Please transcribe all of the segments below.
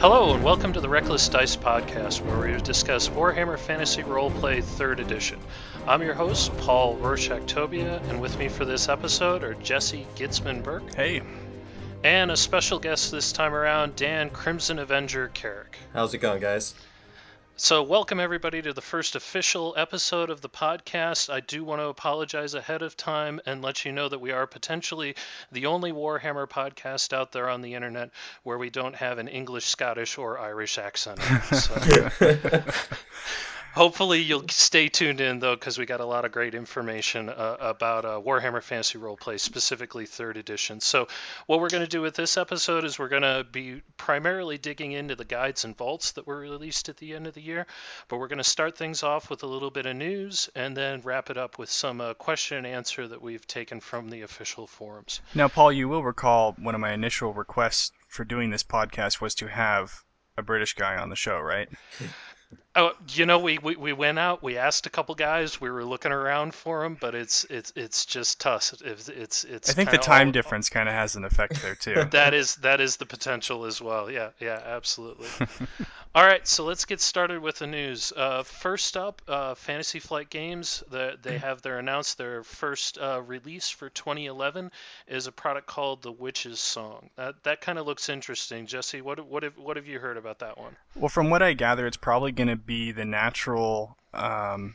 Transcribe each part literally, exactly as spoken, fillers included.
Hello and welcome to the Reckless Dice Podcast, where we discuss Warhammer Fantasy Roleplay third Edition. I'm your host, Paul Rorschach-Tobia, and with me for this episode are Jesse Gitzman-Burke. Hey. And a special guest this time around, Dan Crimson Avenger Carrick. How's it going, guys? So welcome everybody to the first official episode of the podcast. I do want to apologize ahead of time and let you know that we are potentially the only Warhammer podcast out there on the internet where we don't have an English, Scottish, or Irish accent. So. Hopefully you'll stay tuned in, though, because we got a lot of great information uh, about uh, Warhammer Fantasy Roleplay, specifically third Edition. So what we're going to do with this episode is we're going to be primarily digging into the guides and vaults that were released at the end of the year, but we're going to start things off with a little bit of news and then wrap it up with some uh, question and answer that we've taken from the official forums. Now, Paul, you will recall one of my initial requests for doing this podcast was to have a British guy on the show, right? Oh, you know, we, we, we went out. We asked a couple guys. We were looking around for them, but it's it's it's just tough. It's it's, it's I think the time all, difference kind of has an effect there too. that is that is the potential as well. Yeah, yeah, absolutely. All right, so let's get started with the news. Uh, first up, uh, Fantasy Flight Games. The, they have their announced their first uh, release for twenty eleven is a product called The Witch's Song. That that kind of looks interesting. Jesse, what what have what have you heard about that one? Well, from what I gather, it's probably going to be the natural um,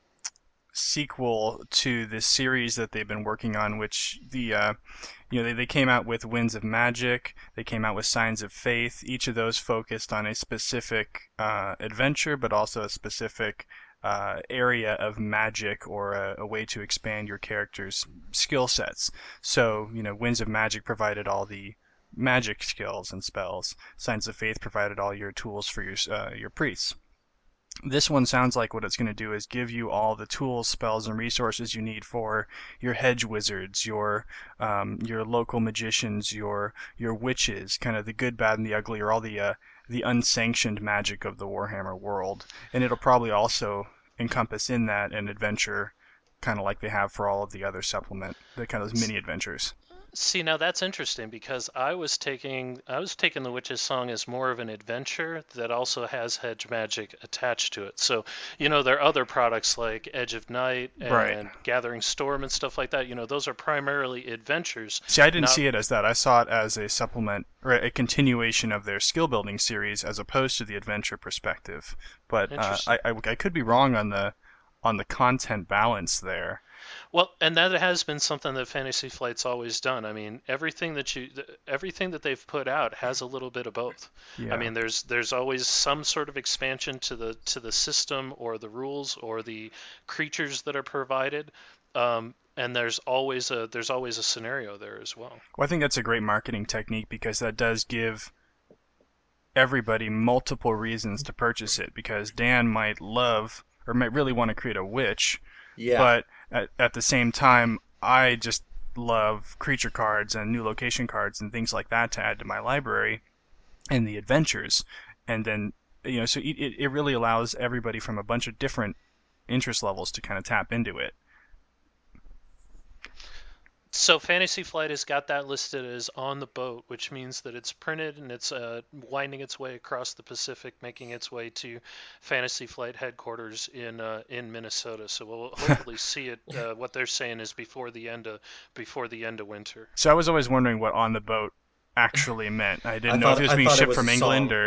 sequel to this series that they've been working on, which the uh, you know they, they came out with Winds of Magic, they came out with Signs of Faith. Each of those focused on a specific uh, adventure, but also a specific uh, area of magic or a, a way to expand your character's skill sets. So you know, Winds of Magic provided all the magic skills and spells. Signs of Faith provided all your tools for your uh, your priests. This one sounds like what it's going to do is give you all the tools, spells, and resources you need for your hedge wizards, your um, your local magicians, your your witches, kind of the good, bad, and the ugly, or all the uh, the unsanctioned magic of the Warhammer world. And it'll probably also encompass in that an adventure, kind of like they have for all of the other supplement, the kind of those mini adventures. See, now that's interesting because I was taking I was taking the Witch's Song as more of an adventure that also has hedge magic attached to it. So, you know, there are other products like Edge of Night and right. Gathering Storm and stuff like that. You know, those are primarily adventures. See, I didn't not... see it as that. I saw it as a supplement or a continuation of their skill building series as opposed to the adventure perspective. But uh, I, I I could be wrong on the on the content balance there. Well, and that has been something that Fantasy Flight's always done. I mean, everything that you, everything that they've put out has a little bit of both. Yeah. I mean, there's there's always some sort of expansion to the to the system or the rules or the creatures that are provided, um, and there's always a there's always a scenario there as well. Well, I think that's a great marketing technique because that does give everybody multiple reasons to purchase it. Because Dan might love or might really want to create a witch. Yeah. But at, at the same time, I just love creature cards and new location cards and things like that to add to my library and the adventures. And then, you know, so it, it really allows everybody from a bunch of different interest levels to kind of tap into it. So Fantasy Flight has got that listed as on the boat, which means that it's printed and it's uh, winding its way across the Pacific, making its way to Fantasy Flight headquarters in uh, in Minnesota. So we'll hopefully see it. Uh, what they're saying is before the end of before the end of winter. So I was always wondering what on the boat actually meant. I didn't I know thought, if it was I being shipped it was from England or.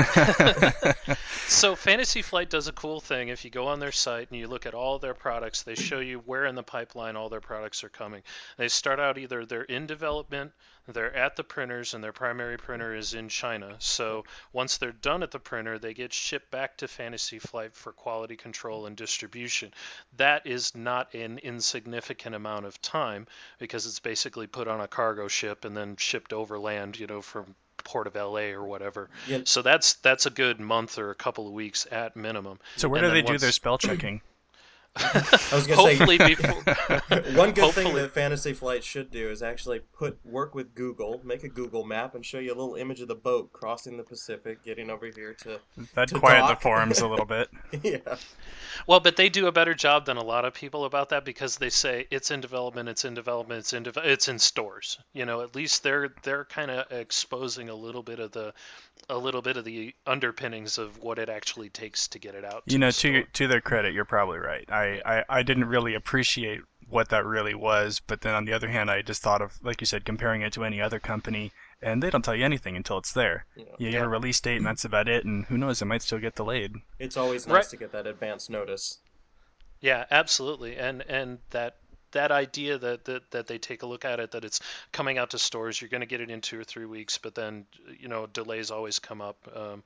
So Fantasy Flight does a cool thing. If you go on their site and you look at all their products, they show you where in the pipeline all their products are coming. They start out either they're in development, they're at the printers, and their primary printer is in China. So once they're done at the printer, they get shipped back to Fantasy Flight for quality control and distribution. That is not an insignificant amount of time because it's basically put on a cargo ship and then shipped overland, you know, from Port of L A or whatever. Yep. So that's that's a good month or a couple of weeks at minimum. So where And do they then do once- their spell checking? I was gonna say, Hopefully before. one good thing Hopefully. that Fantasy Flight should do is actually put work with Google, make a Google map, and show you a little image of the boat crossing the Pacific, getting over here to That'd to quiet the dock. forums a little bit. Yeah, Well, but they do a better job than a lot of people about that because they say it's in development, it's in development, it's in de- it's in stores. You know, at least they're they're kind of exposing a little bit of the a little bit of the underpinnings of what it actually takes to get it out You to know, the to your, store. to their credit, you're probably right. I, I, I didn't really appreciate what that really was, but then on the other hand, I just thought of, like you said, comparing it to any other company, and they don't tell you anything until it's there. yeah. You give a Yeah. release date, and that's about it, and who knows, it might still get delayed. It's always Right. nice to get that advance notice. Yeah, absolutely. And and that that idea that, that that they take a look at it, that it's coming out to stores, you're going to get it in two or three weeks, but then you know delays always come up, um,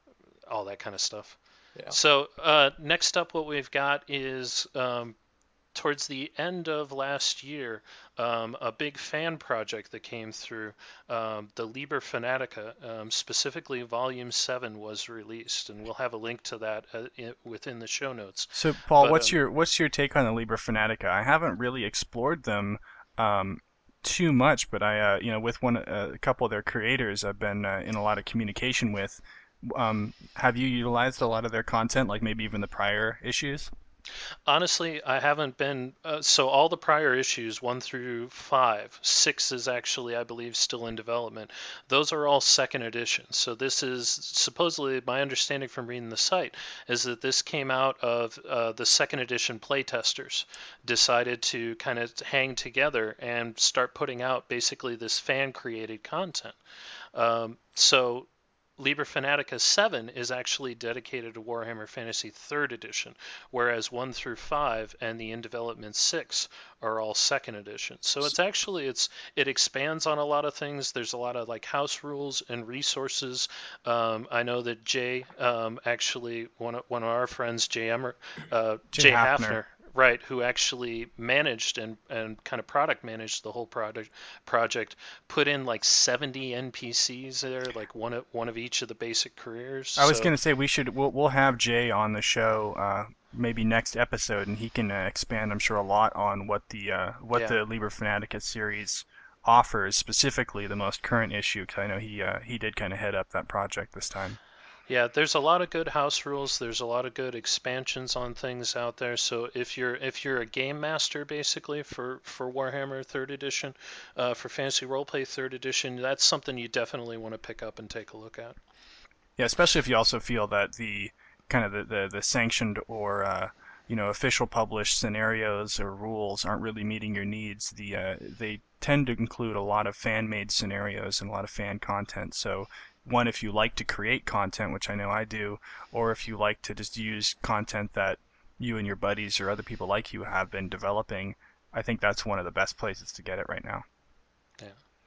all that kind of stuff. Yeah. So uh, next up, what we've got is um, towards the end of last year, um, a big fan project that came through, um, the Liber Fanatica, um, specifically Volume seven was released, and we'll have a link to that uh, i within the show notes. So, Paul, But what's um, your what's your take on the Liber Fanatica? I haven't really explored them um, too much, but I, uh, you know, with one uh, a couple of their creators, I've been uh, in a lot of communication with. Um, have you utilized a lot of their content, like maybe even the prior issues? Honestly, I haven't been. Uh, so all the prior issues, one through five, six is actually, I believe, still in development. Those are all second editions. So this is supposedly my understanding from reading the site is that this came out of uh, the second edition playtesters decided to kind of hang together and start putting out basically this fan created content. Um, so Liber Fanatica seven is actually dedicated to Warhammer Fantasy third Edition, whereas one through five and the in development six are all second edition. So it's actually it's it expands on a lot of things. There's a lot of like house rules and resources. Um, I know that Jay, um, actually one of one of our friends, Jay Emmer, uh, Jay Jay Hafner. Hafner, right, who actually managed and, and kind of product managed the whole project project, put in like seventy N P Cs there, like one of one of each of the basic careers. I was So gonna say we should we'll we'll have Jay on the show uh, maybe next episode, and he can uh, expand, I'm sure, a lot on what the uh, what yeah, the Liber Fanatica series offers, specifically the most current issue. Because I know he uh, he did kind of head up that project this time. yeah, there's a lot of good house rules. There's a lot of good expansions on things out there. So if you're if you're a game master basically for for Warhammer third Edition, uh, for Fantasy Roleplay third Edition, that's something you definitely want to pick up and take a look at. Yeah, especially if you also feel that the kind of the the, the sanctioned or uh, you know official published scenarios or rules aren't really meeting your needs. The uh, they tend to include a lot of fan made scenarios and a lot of fan content. So one, if you like to create content, which I know I do, or if you like to just use content that you and your buddies or other people like you have been developing, I think that's one of the best places to get it right now. Yeah.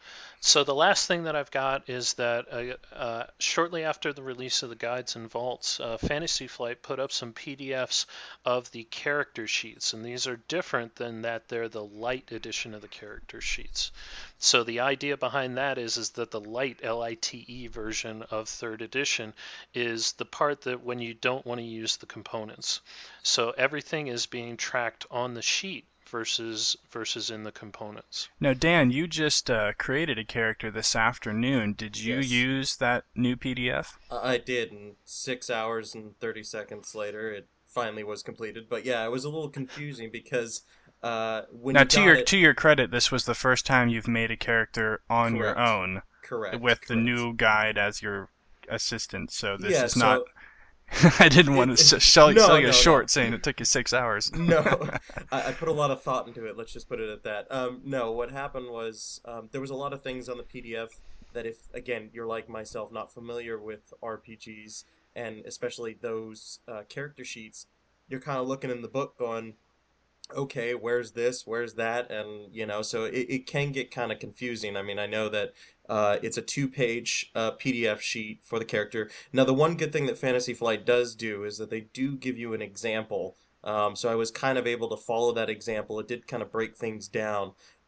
So the last thing that I've got is that uh, uh, shortly after the release of the guides and vaults, uh, Fantasy Flight put up some P D Fs of the character sheets, and these are different than that they're the light edition of the character sheets. So the idea behind that is is that the light L I T E version of third edition is the part that when you don't want to use the components. So everything is being tracked on the sheet versus versus in the components. Now, Dan, you just uh, created a character this afternoon. Did you Yes, use that new P D F? I I did, and six hours and thirty seconds later, it finally was completed. But yeah, it was a little confusing because uh, when Now, you to got your it, to your credit, this was the first time you've made a character on your correct, own correct, with the correct. new guide as your assistant. So this Yeah, is not. so I didn't want it, to it, sell, no, sell you a no, no. short saying it took you six hours. No, I, I put a lot of thought into it. Let's just put it at that. Um, no, what happened was um, there was a lot of things on the P D F that, if again you're like myself, not familiar with R P Gs and especially those uh, character sheets, you're kind of looking in the book going, okay, where's this, where's that, and you know, so it, it can get kind of confusing. I mean, I know that uh, it's a two-page uh, P D F sheet for the character. Now, the one good thing that Fantasy Flight does do is that they do give you an example. Um, so I was kind of able to follow that example. It did kind of break things down,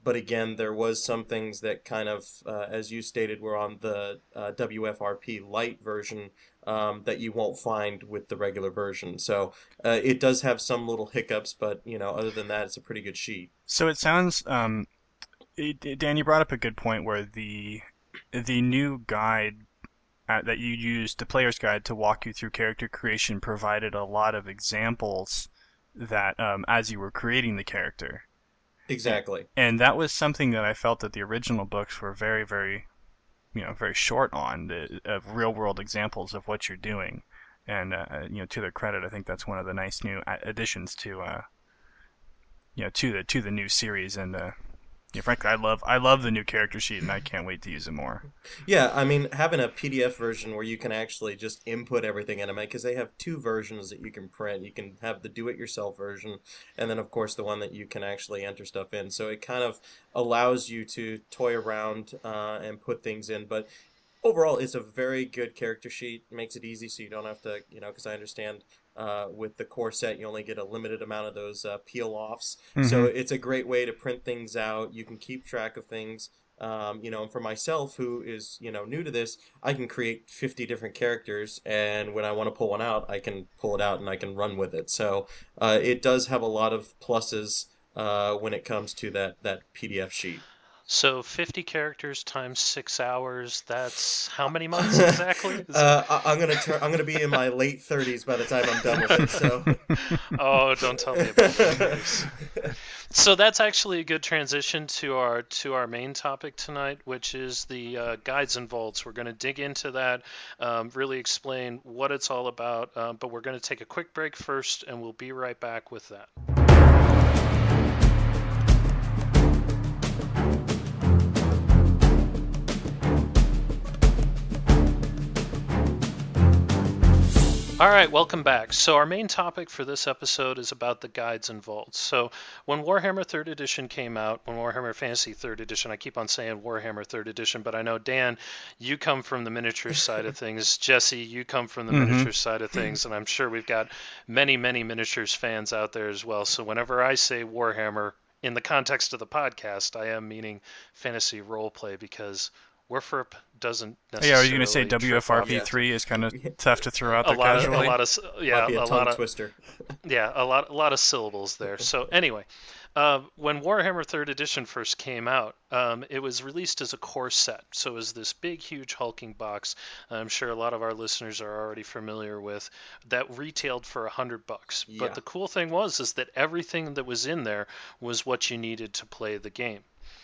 but again, there was some things that kind of, uh, as you stated, were on the uh, W F R P Lite version um, that you won't find with the regular version. So uh, it does have some little hiccups, but you know, other than that, it's a pretty good sheet. So it sounds, um, it, it- Dan, you brought up a good point where the the new guide uh, that you used, the player's guide to walk you through character creation, provided a lot of examples that um, as you were creating the character. Exactly. And that was something that I felt that the original books were very, very, you know, very short on, the, of real world examples of what you're doing. And uh, you know, to their credit, I think that's one of the nice new additions to, uh, you know, to the to the new series. And uh, yeah, frankly, I love I love the new character sheet, and I can't wait to use it more. Yeah, I mean, having a P D F version where you can actually just input everything in them, because they have two versions that you can print. You can have the do-it-yourself version, and then, of course, the one that you can actually enter stuff in. So it kind of allows you to toy around uh, and put things in. But overall, it's a very good character sheet. Makes it easy so you don't have to, you know, because I understand uh, with the core set, you only get a limited amount of those uh, peel-offs. Mm-hmm. So it's a great way to print things out. You can keep track of things. Um, you know, and for myself, who is, you know, new to this, I can create fifty different characters, and when I want to pull one out, I can pull it out and I can run with it. So uh, it does have a lot of pluses uh, when it comes to that, that P D F sheet. So fifty characters times six hours, that's how many months exactly? Is uh, I, I'm gonna turn. I'm gonna be in my late thirties by the time I'm done with it. So. Oh, don't tell me about thirties. So that's actually a good transition to our to our main topic tonight, which is the uh, guides and vaults. We're going to dig into that, um, really explain what it's all about, uh, but we're going to take a quick break first, and we'll be right back with that. All right, welcome back. So our main topic for this episode is about the guides and vaults. So when Warhammer third Edition came out, when Warhammer Fantasy third Edition, I keep on saying Warhammer third Edition, but I know, Dan, you come from the miniature side of things. Jesse, you come from the Mm-hmm. miniature side of things, and I'm sure we've got many, many miniatures fans out there as well. So whenever I say Warhammer, in the context of the podcast, I am meaning fantasy roleplay, because Warfrp doesn't necessarily. Yeah, are you going to say trip W F R P off. three is kind of tough to throw out a there lot, of, casually? a lot of, yeah, Might be a, a tongue lot of, twister. yeah, a lot, a lot of syllables there. So anyway, uh, when Warhammer third Edition first came out, um, it was released as a core set. So it was this big, huge hulking box. I'm sure a lot of our listeners are already familiar with, that retailed for a hundred bucks. Yeah. But the cool thing was is that everything that was in there was what you needed to play the game.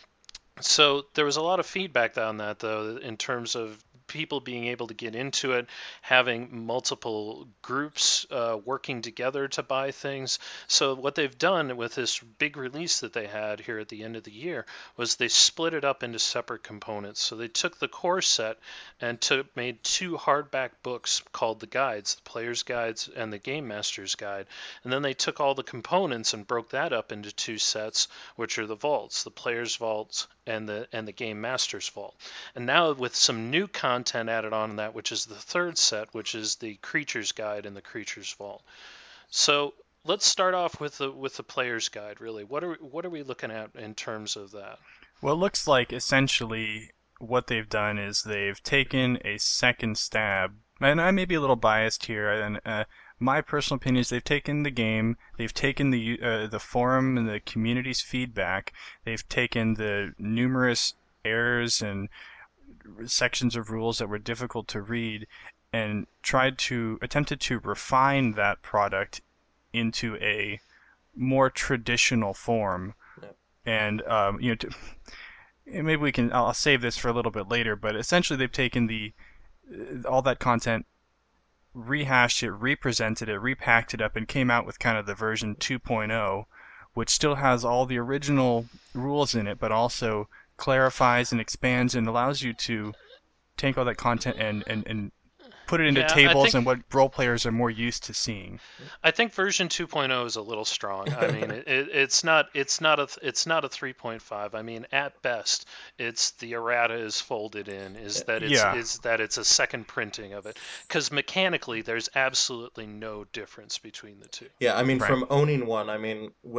So there was a lot of feedback on that, though, in terms of people being able to get into it, having multiple groups uh, working together to buy things. So what they've done with this big release that they had here at the end of the year was they split it up into separate components. So they took the core set and took, made two hardback books called the guides, the Player's Guides and the Game Master's Guide. And then they took all the components and broke that up into two sets, which are the vaults, the Player's Vaults and the and the Game Master's Vault. And now with some new content added on in that, which is the third set, which is the Creature's Guide and the Creature's Vault. So let's start off with the with the Player's Guide. Really, what are what are we looking at in terms of that? Well, it looks like essentially what they've done is they've taken a second stab, and I may be a little biased here, and uh, my personal opinion is they've taken the game, they've taken the uh, the forum and the community's feedback, they've taken the numerous errors and sections of rules that were difficult to read, and tried to attempted to refine that product into a more traditional form. Yep. And um, you know, to, maybe we can. I'll save this for a little bit later. But essentially, they've taken the all that content, rehashed it, represented it, repacked it up, and came out with kind of the version two point oh, which still has all the original rules in it, but also clarifies and expands and allows you to take all that content and, and, and put it into Yeah, I tables think- and what role players are more used to seeing. I think version two point oh is a little strong. I mean, it, it, it's not it's not a it's not a three point five. I mean, at best, it's the errata is folded in. Is that it's Yeah. is that it's a second printing of it? Because mechanically, there's absolutely no difference between the two. Yeah, I mean, Right. from owning one, I mean, when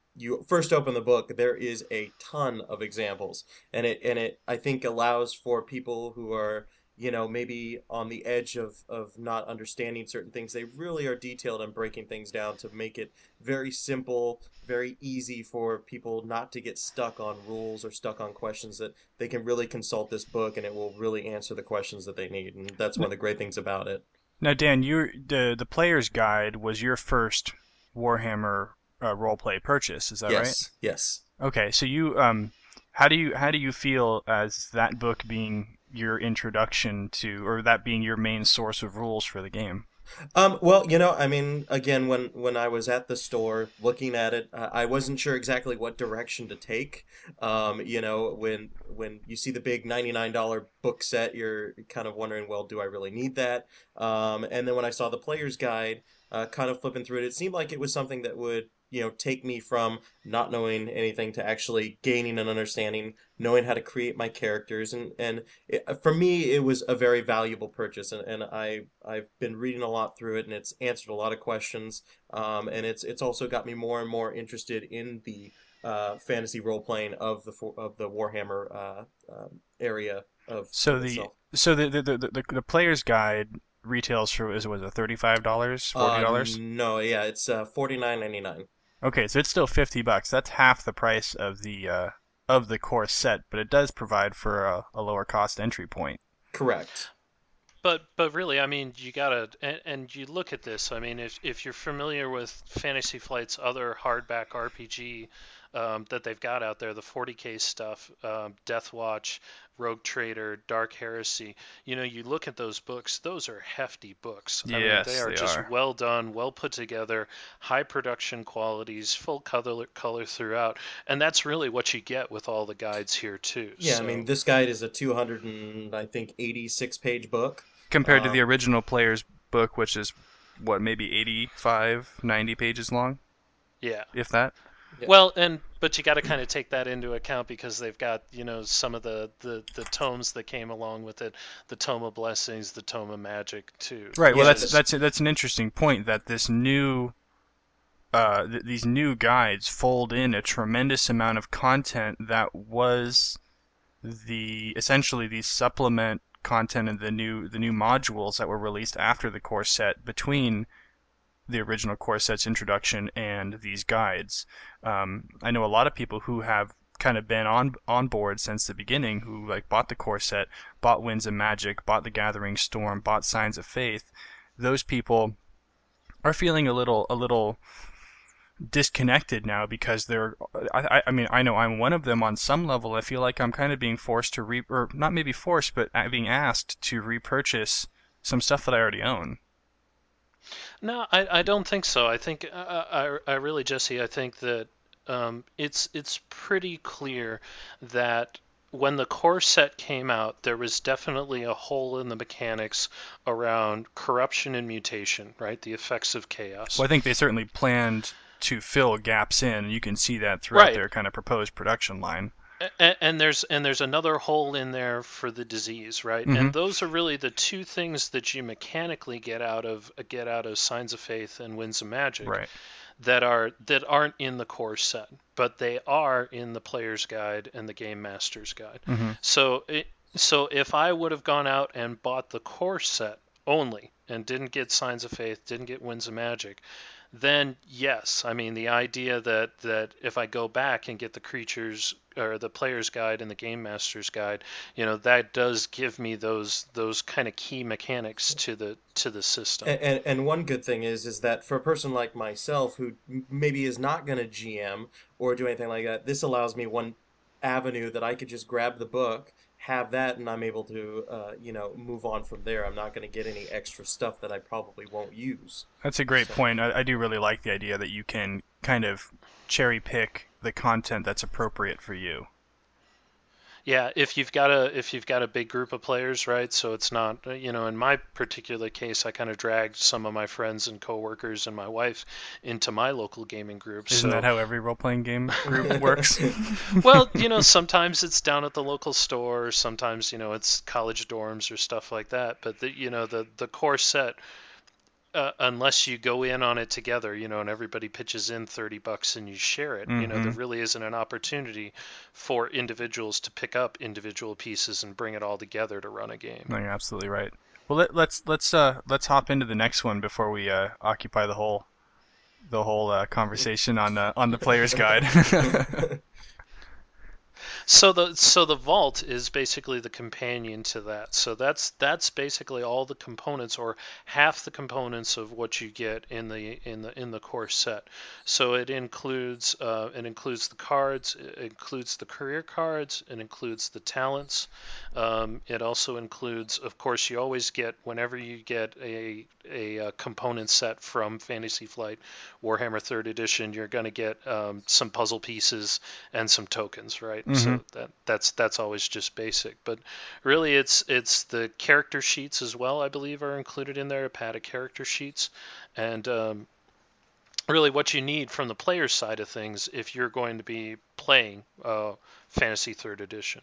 you first open the book, there is a ton of examples, and it and it I think allows for people who are, you know, maybe on the edge of of not understanding certain things. They really are detailed on breaking things down to make it very simple, very easy for people not to get stuck on rules or stuck on questions, that they can really consult this book and it will really answer the questions that they need. And that's one of the great things about it. Now, Dan, you the the player's guide was your first Warhammer uh, roleplay purchase. Is that right? Yes, yes. Okay, so you um, how do you how do you feel as that book being your introduction to, or that being your main source of rules for the game? Um, well, you know, I mean, again, when when I was at the store looking at it, uh, I wasn't sure exactly what direction to take. Um, you know, when when you see the big ninety-nine dollar book set, you're kind of wondering, well, do I really need that? Um, and then when I saw the player's guide, uh, kind of flipping through it, it seemed like it was something that would, you know, take me from not knowing anything to actually gaining an understanding, knowing how to create my characters, and and it, for me, it was a very valuable purchase, and, and I I've been reading a lot through it, and it's answered a lot of questions, um, and it's it's also got me more and more interested in the uh, fantasy role playing of the of the Warhammer uh, um, area of, So of the itself. so the the, the the the player's guide retails for, is was it thirty five dollars, forty Uh, dollars? no, yeah, it's uh, forty nine ninety nine. Okay, so it's still fifty bucks. That's half the price of the uh, of the core set, but it does provide for a, a lower cost entry point. Correct. But but really, I mean, you gotta and, and you look at this. I mean, if if you're familiar with Fantasy Flight's other hardback R P G um, that they've got out there, the forty K stuff, um, Death Watch, Rogue Trader, Dark Heresy. You know, you look at those books; those are hefty books. I Yes, mean, they are they just are. well done, well put together, high production qualities, full color color throughout, and that's really what you get with all the guides here too. Yeah, So. I mean, this guide is a two hundred and I think eighty-six page book. Compared to the Um, original player's book, which is what, maybe eighty-five, ninety pages long, Yeah. if that. Yeah. Well, and but you got to kind of take that into account because they've got, you know, some of the, the, the tomes that came along with it, the Tome of Blessings, the Tome of Magic too. Right. Well, Yeah, that's this- that's that's an interesting point, that this new uh, th- these new guides fold in a tremendous amount of content that was the essentially the supplement content of the new the new modules that were released after the core set, between the original core set's introduction and these guides. Um, I know a lot of people who have kind of been on on board since the beginning, who like bought the core set, bought Winds of Magic, bought the Gathering Storm, bought Signs of Faith. Those people are feeling a little a little disconnected now, because they're I, I mean I know I'm one of them on some level. I feel like I'm kind of being forced to re or not maybe forced, but being asked to repurchase some stuff that I already own. No, I, I don't think so. I think uh, I I really, Jesse, I think that um, it's it's pretty clear that when the core set came out, there was definitely a hole in the mechanics around corruption and mutation, right? The effects of chaos. Well, I think they certainly planned to fill gaps in, and you can see that throughout Right. their kind of proposed production line. And, and there's and there's another hole in there for the disease, right? Mhm. And those are really the two things that you mechanically get out of get out of Signs of Faith and Winds of Magic, Right. that are that aren't in the core set, but they are in the Player's Guide and the Game Master's Guide. Mhm. So it, so if I would have gone out and bought the core set only and didn't get Signs of Faith, didn't get Winds of Magic, then yes, I mean the idea that that if I go back and get the creatures or the Player's Guide and the Game Master's Guide, you know, that does give me those those kind of key mechanics to the to the system. And, and and one good thing is is that for a person like myself who m- maybe is not going to G M or do anything like that, this allows me one avenue that I could just grab the book, have that, and I'm able to uh, you know move on from there. I'm not going to get any extra stuff that I probably won't use. That's a great So- point. I, I do really like the idea that you can kind of cherry pick the content that's appropriate for you. Yeah, if you've got a if you've got a big group of players, right? So it's not, uh, you know, in my particular case, I kind of dragged some of my friends and coworkers and my wife into my local gaming group. Isn't so, that how every role-playing game group works? well, you know, sometimes it's down at the local store, sometimes, you know, it's college dorms or stuff like that. But the, you know, the the core set, uh, unless you go in on it together, you know, and everybody pitches in thirty bucks and you share it, Mm-hmm. you know, there really isn't an opportunity for individuals to pick up individual pieces and bring it all together to run a game. No, you're absolutely right. Well, let, let's let's uh let's hop into the next one before we uh occupy the whole the whole uh, conversation on uh, on the player's guide. So the so the vault is basically the companion to that. So that's that's basically all the components, or half the components of what you get in the in the in the core set. So it includes uh, it includes the cards, it includes the career cards, it includes the talents. Um, it also includes, of course, you always get, whenever you get a a, a component set from Fantasy Flight Warhammer Third Edition, you're going to get um, some puzzle pieces and some tokens, right? Mm-hmm. So that that's that's always just basic, but really it's it's the character sheets as well, I believe, are included in there, a pad of character sheets, and um, really what you need from the player's side of things if you're going to be playing uh, Fantasy Third Edition.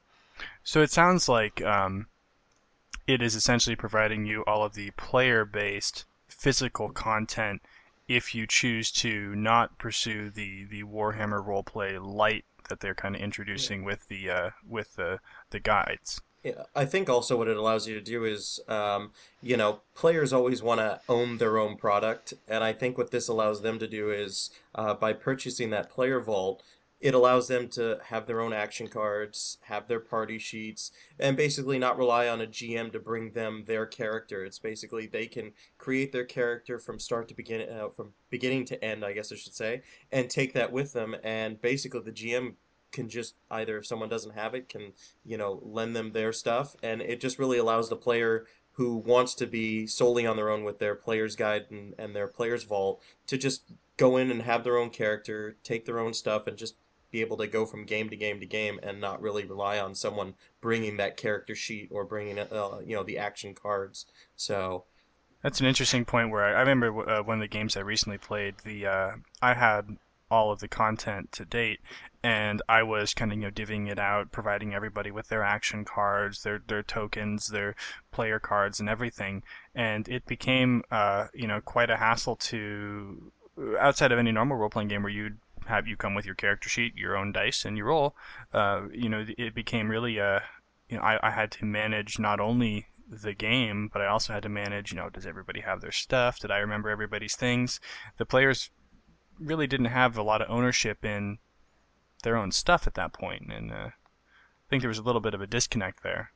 So it sounds like um, it is essentially providing you all of the player-based physical content if you choose to not pursue the, the Warhammer roleplay light that they're kind of introducing yeah. with the uh, with the the guides. Yeah, I think also what it allows you to do is, um, you know, players always want to own their own product, and I think what this allows them to do is, uh, by purchasing that player vault, it allows them to have their own action cards, have their party sheets, and basically not rely on a G M to bring them their character. It's basically they can create their character from start to begin, uh, from beginning to end, I guess I should say, and take that with them. And basically, the G M can just either, if someone doesn't have it, can you know lend them their stuff, and it just really allows the player who wants to be solely on their own with their player's guide and, and their player's vault to just go in and have their own character, take their own stuff, and just be able to go from game to game to game and not really rely on someone bringing that character sheet or bringing uh, you know the action cards. So that's an interesting point. Where I, I remember uh, one of the games I recently played, the uh, I had all of the content to date, and I was kind of you know divvying it out, providing everybody with their action cards, their their tokens, their player cards, and everything. And it became uh, you know quite a hassle to, outside of any normal role playing game where you'd have you come with your character sheet, your own dice, and you roll. Uh, you know, it became really uh, you know, I, I had to manage not only the game, but I also had to manage, you know, does everybody have their stuff? Did I remember everybody's things? The players really didn't have a lot of ownership in their own stuff at that point, and uh, I think there was a little bit of a disconnect there.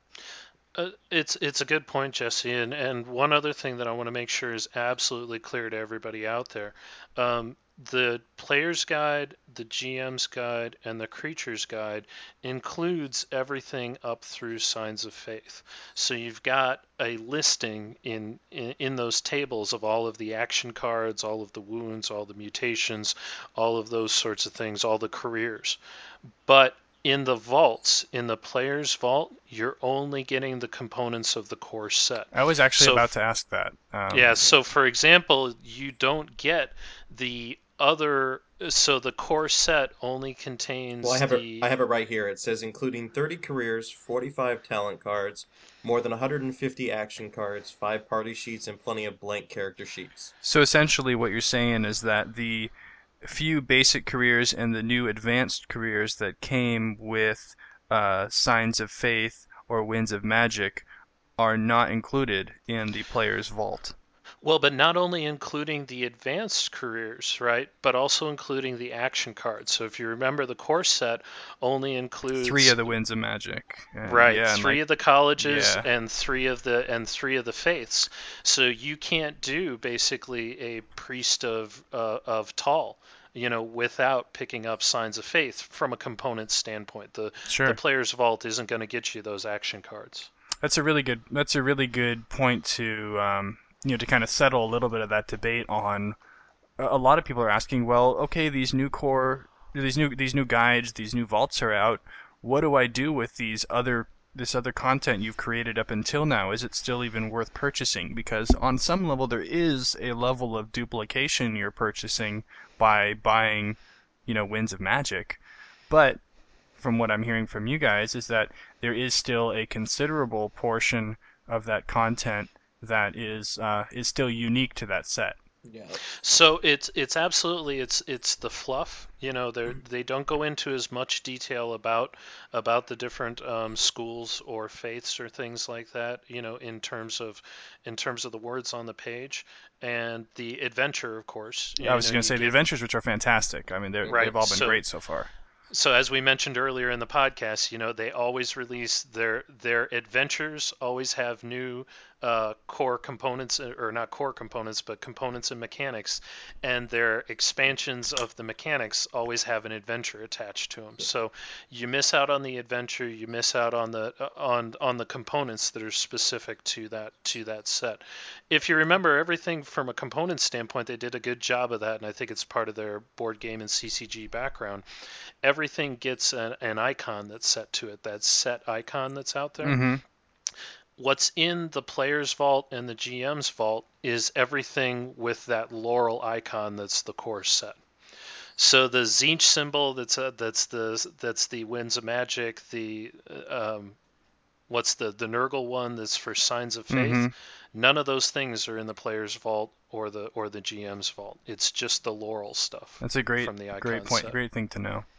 Uh, it's it's a good point, Jesse, and, and one other thing that I want to make sure is absolutely clear to everybody out there. Um, the player's guide, the G M's guide, and the creature's guide includes everything up through Signs of Faith. So you've got a listing in, in in those tables of all of the action cards, all of the wounds, all the mutations, all of those sorts of things, all the careers. But in the vaults, in the player's vault, you're only getting the components of the core set. I was actually so, about to ask that. Um, yeah, so for example, you don't get the other, so the core set only contains well, I have the... it, I have it right here. It says including thirty careers, forty-five talent cards, more than one hundred fifty action cards, five party sheets, and plenty of blank character sheets. So essentially what you're saying is that the few basic careers and the new advanced careers that came with uh, Signs of Faith or Winds of Magic are not included in the player's vault. Well, but not only including the advanced careers, right, but also including the action cards. So if you remember, the core set only includes three of the Winds of Magic, and, right? Yeah, three like, of the colleges yeah. and three of the and three of the faiths. So you can't do basically a priest of uh, of Tal, you know, without picking up Signs of Faith from a component standpoint. The sure. the player's vault isn't going to get you those action cards. That's a really good. That's a really good point to. Um, you know, to kind of settle a little bit of that debate on, a lot of people are asking, well, okay, these new core, these new these new guides, these new vaults are out. What do I do with these other this other content you've created up until now? Is it still even worth purchasing? Because on some level, there is a level of duplication you're purchasing by buying, you know, Winds of Magic. But from what I'm hearing from you guys is that there is still a considerable portion of that content that is uh, is still unique to that set. Yeah. So it's it's absolutely it's it's the fluff. You know, they they don't go into as much detail about about the different um, schools or faiths or things like that. You know, in terms of in terms of the words on the page and the adventure, of course. I was know, going to say get, the adventures, which are fantastic. I mean, right, they've all been so, great so far. So as we mentioned earlier in the podcast, you know, they always release their their adventures always have new uh, core components, or not core components, but components and mechanics, and their expansions of the mechanics always have an adventure attached to them. So you miss out on the adventure, you miss out on the uh, on on the components that are specific to that to that set. If you remember everything from a component standpoint, they did a good job of that, and I think it's part of their board game and C C G background. Everything gets an, an icon that's set to it, that set icon that's out there. Mm-hmm. What's in the player's vault and the G M's vault is everything with that laurel icon that's the core set. So the Tzeentch symbol, that's a, that's the that's the Winds of Magic, the um, what's the the Nurgle one that's for Signs of Faith. Mm-hmm. None of those things are in the player's vault or the or the G M's vault. It's just the laurel stuff. That's a great from the icon great point, set. great thing to know.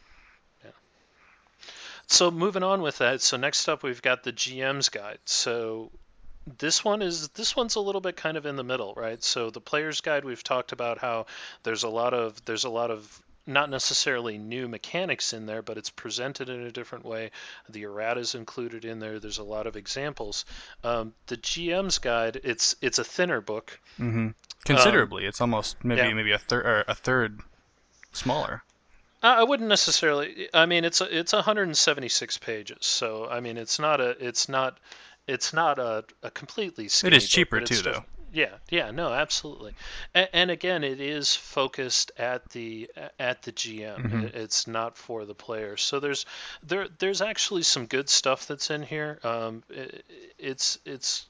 So moving on with that, so next up we've got the G M's guide. So this one is this one's a little bit kind of in the middle, right? So the player's guide, we've talked about how there's a lot of there's a lot of not necessarily new mechanics in there, but it's presented in a different way. The errata's included in there. There's a lot of examples. Um, the G M's guide, it's it's a thinner book. Mm-hmm. Considerably, um, it's almost maybe yeah. maybe a third or a third smaller. I wouldn't necessarily. I mean, it's a, it's one hundred seventy-six pages, so I mean, it's not a it's not it's not a, a completely skinny It is cheaper book, too, still, though. Yeah, yeah, no, absolutely. And, and again, it is focused at the at the G M. Mm-hmm. It's not for the player. So there's there there's actually some good stuff that's in here. Um, it, it's it's.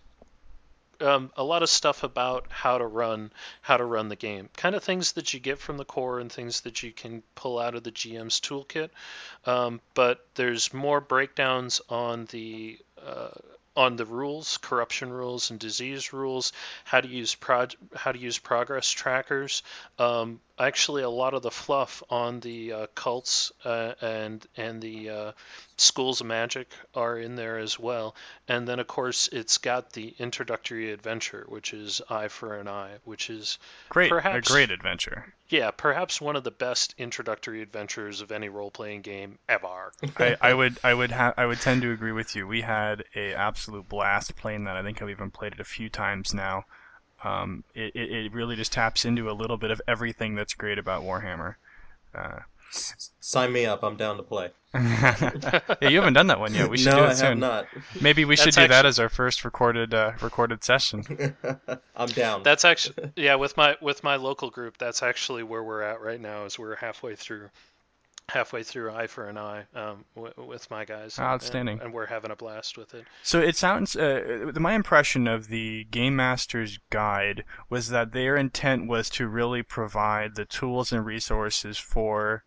Um, a lot of stuff about how to run how to run the game, kind of things that you get from the core and things that you can pull out of the G M's toolkit. Um, but there's more breakdowns on the uh, on the rules, corruption rules and disease rules, how to use prog- how to use progress trackers. Um, actually, a lot of the fluff on the uh, cults uh, and and the uh, schools of magic are in there as well. And then, of course, it's got the introductory adventure, which is Eye for an Eye, which is great, perhaps, a great adventure. Yeah, perhaps one of the best introductory adventures of any role-playing game ever. I, I would, I would have, I would tend to agree with you. We had a absolute blast playing that. I think I've even played it a few times now. Um, it, it, it really just taps into a little bit of everything that's great about Warhammer. Uh, Sign me up. I'm down to play. yeah, you haven't done that one yet. We should no, do it I soon. have not. Maybe we should That's do actually... that as our first recorded uh, recorded session. I'm down. That's actually yeah. With my with my local group, that's actually where we're at right now. Is we're halfway through halfway through Eye for an Eye um, w- with my guys. Outstanding. And, and we're having a blast with it. So it sounds. Uh, my impression of the Game Master's Guide was that their intent was to really provide the tools and resources for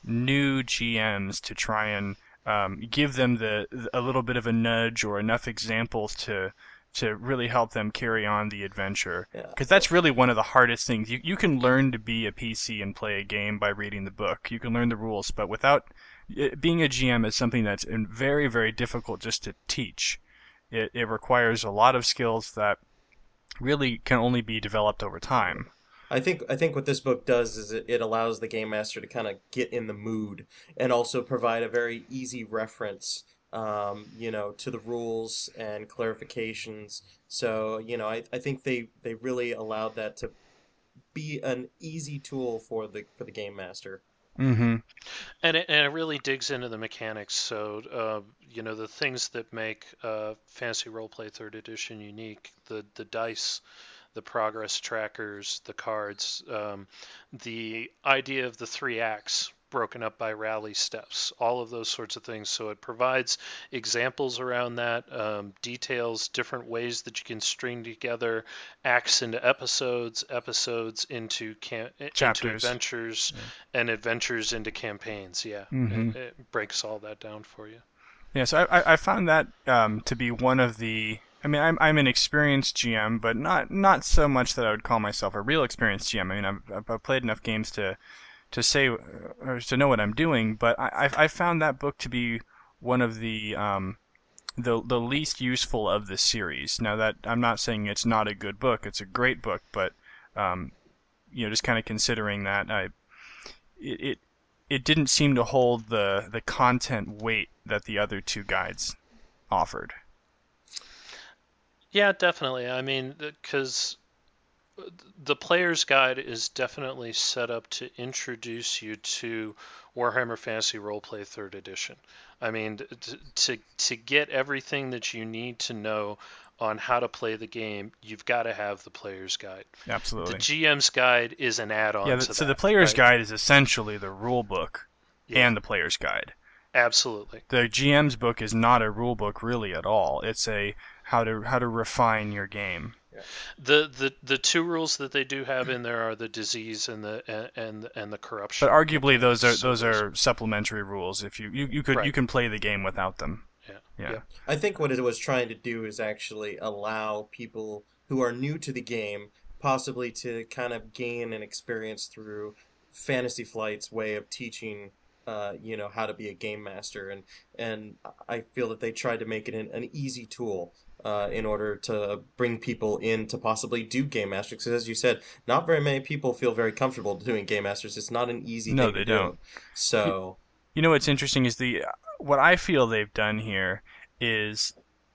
new G Ms to try and um, give them the a little bit of a nudge or enough examples to to really help them carry on the adventure. Because yeah. that's really one of the hardest things. You you can learn to be a P C and play a game by reading the book. You can learn the rules, but without it, being a G M is something that's very very difficult just to teach. It it requires a lot of skills that really can only be developed over time. I think I think what this book does is it, it allows the game master to kind of get in the mood and also provide a very easy reference, um, you know, to the rules and clarifications. So, you know, I, I think they, they really allowed that to be an easy tool for the for the game master. Mm-hmm. And it, and it really digs into the mechanics. So, uh, you know, the things that make uh, Fantasy Roleplay third Edition unique, the the dice, the progress trackers, the cards, um, the idea of the three acts broken up by rally steps, all of those sorts of things. So it provides examples around that, um, details, different ways that you can string together acts into episodes, episodes into cam- chapters, into adventures, yeah. and adventures into campaigns. Yeah, mm-hmm. it, it breaks all that down for you. Yeah, so I, I found that um, to be one of the I mean, I'm I'm an experienced G M, but not not so much that I would call myself a real experienced G M. I mean, I've, I've played enough games to to say or to know what I'm doing, but I I found that book to be one of the um the the least useful of the series. Now that I'm not saying it's not a good book, it's a great book, but um you know, just kind of considering that I it, it it didn't seem to hold the the content weight that the other two guides offered. Yeah, definitely. I mean, because the player's guide is definitely set up to introduce you to Warhammer Fantasy Roleplay third Edition. I mean, to, to to get everything that you need to know on how to play the game, you've got to have the player's guide. Absolutely. The G M's guide is an add-on yeah, to so that. the player's right? guide is essentially the rule book Yeah. and the player's guide. Absolutely. The G M's book is not a rule book really at all. It's a how to how to refine your game. Yeah. The, the the two rules that they do have in there are the disease and the and and the corruption. But arguably those are So those are supplementary rules. If you, you, you could Right. you can play the game without them. Yeah. Yeah. Yeah. I think what it was trying to do is actually allow people who are new to the game possibly to kind of gain an experience through Fantasy Flight's way of teaching, uh, you know, how to be a game master, and and I feel that they tried to make it an, an easy tool. Uh, in order to bring people in to possibly do game masters, because as you said, not very many people feel very comfortable doing game masters. It's not an easy No, thing they to don't. do. So You know what's interesting is the what I feel they've done here is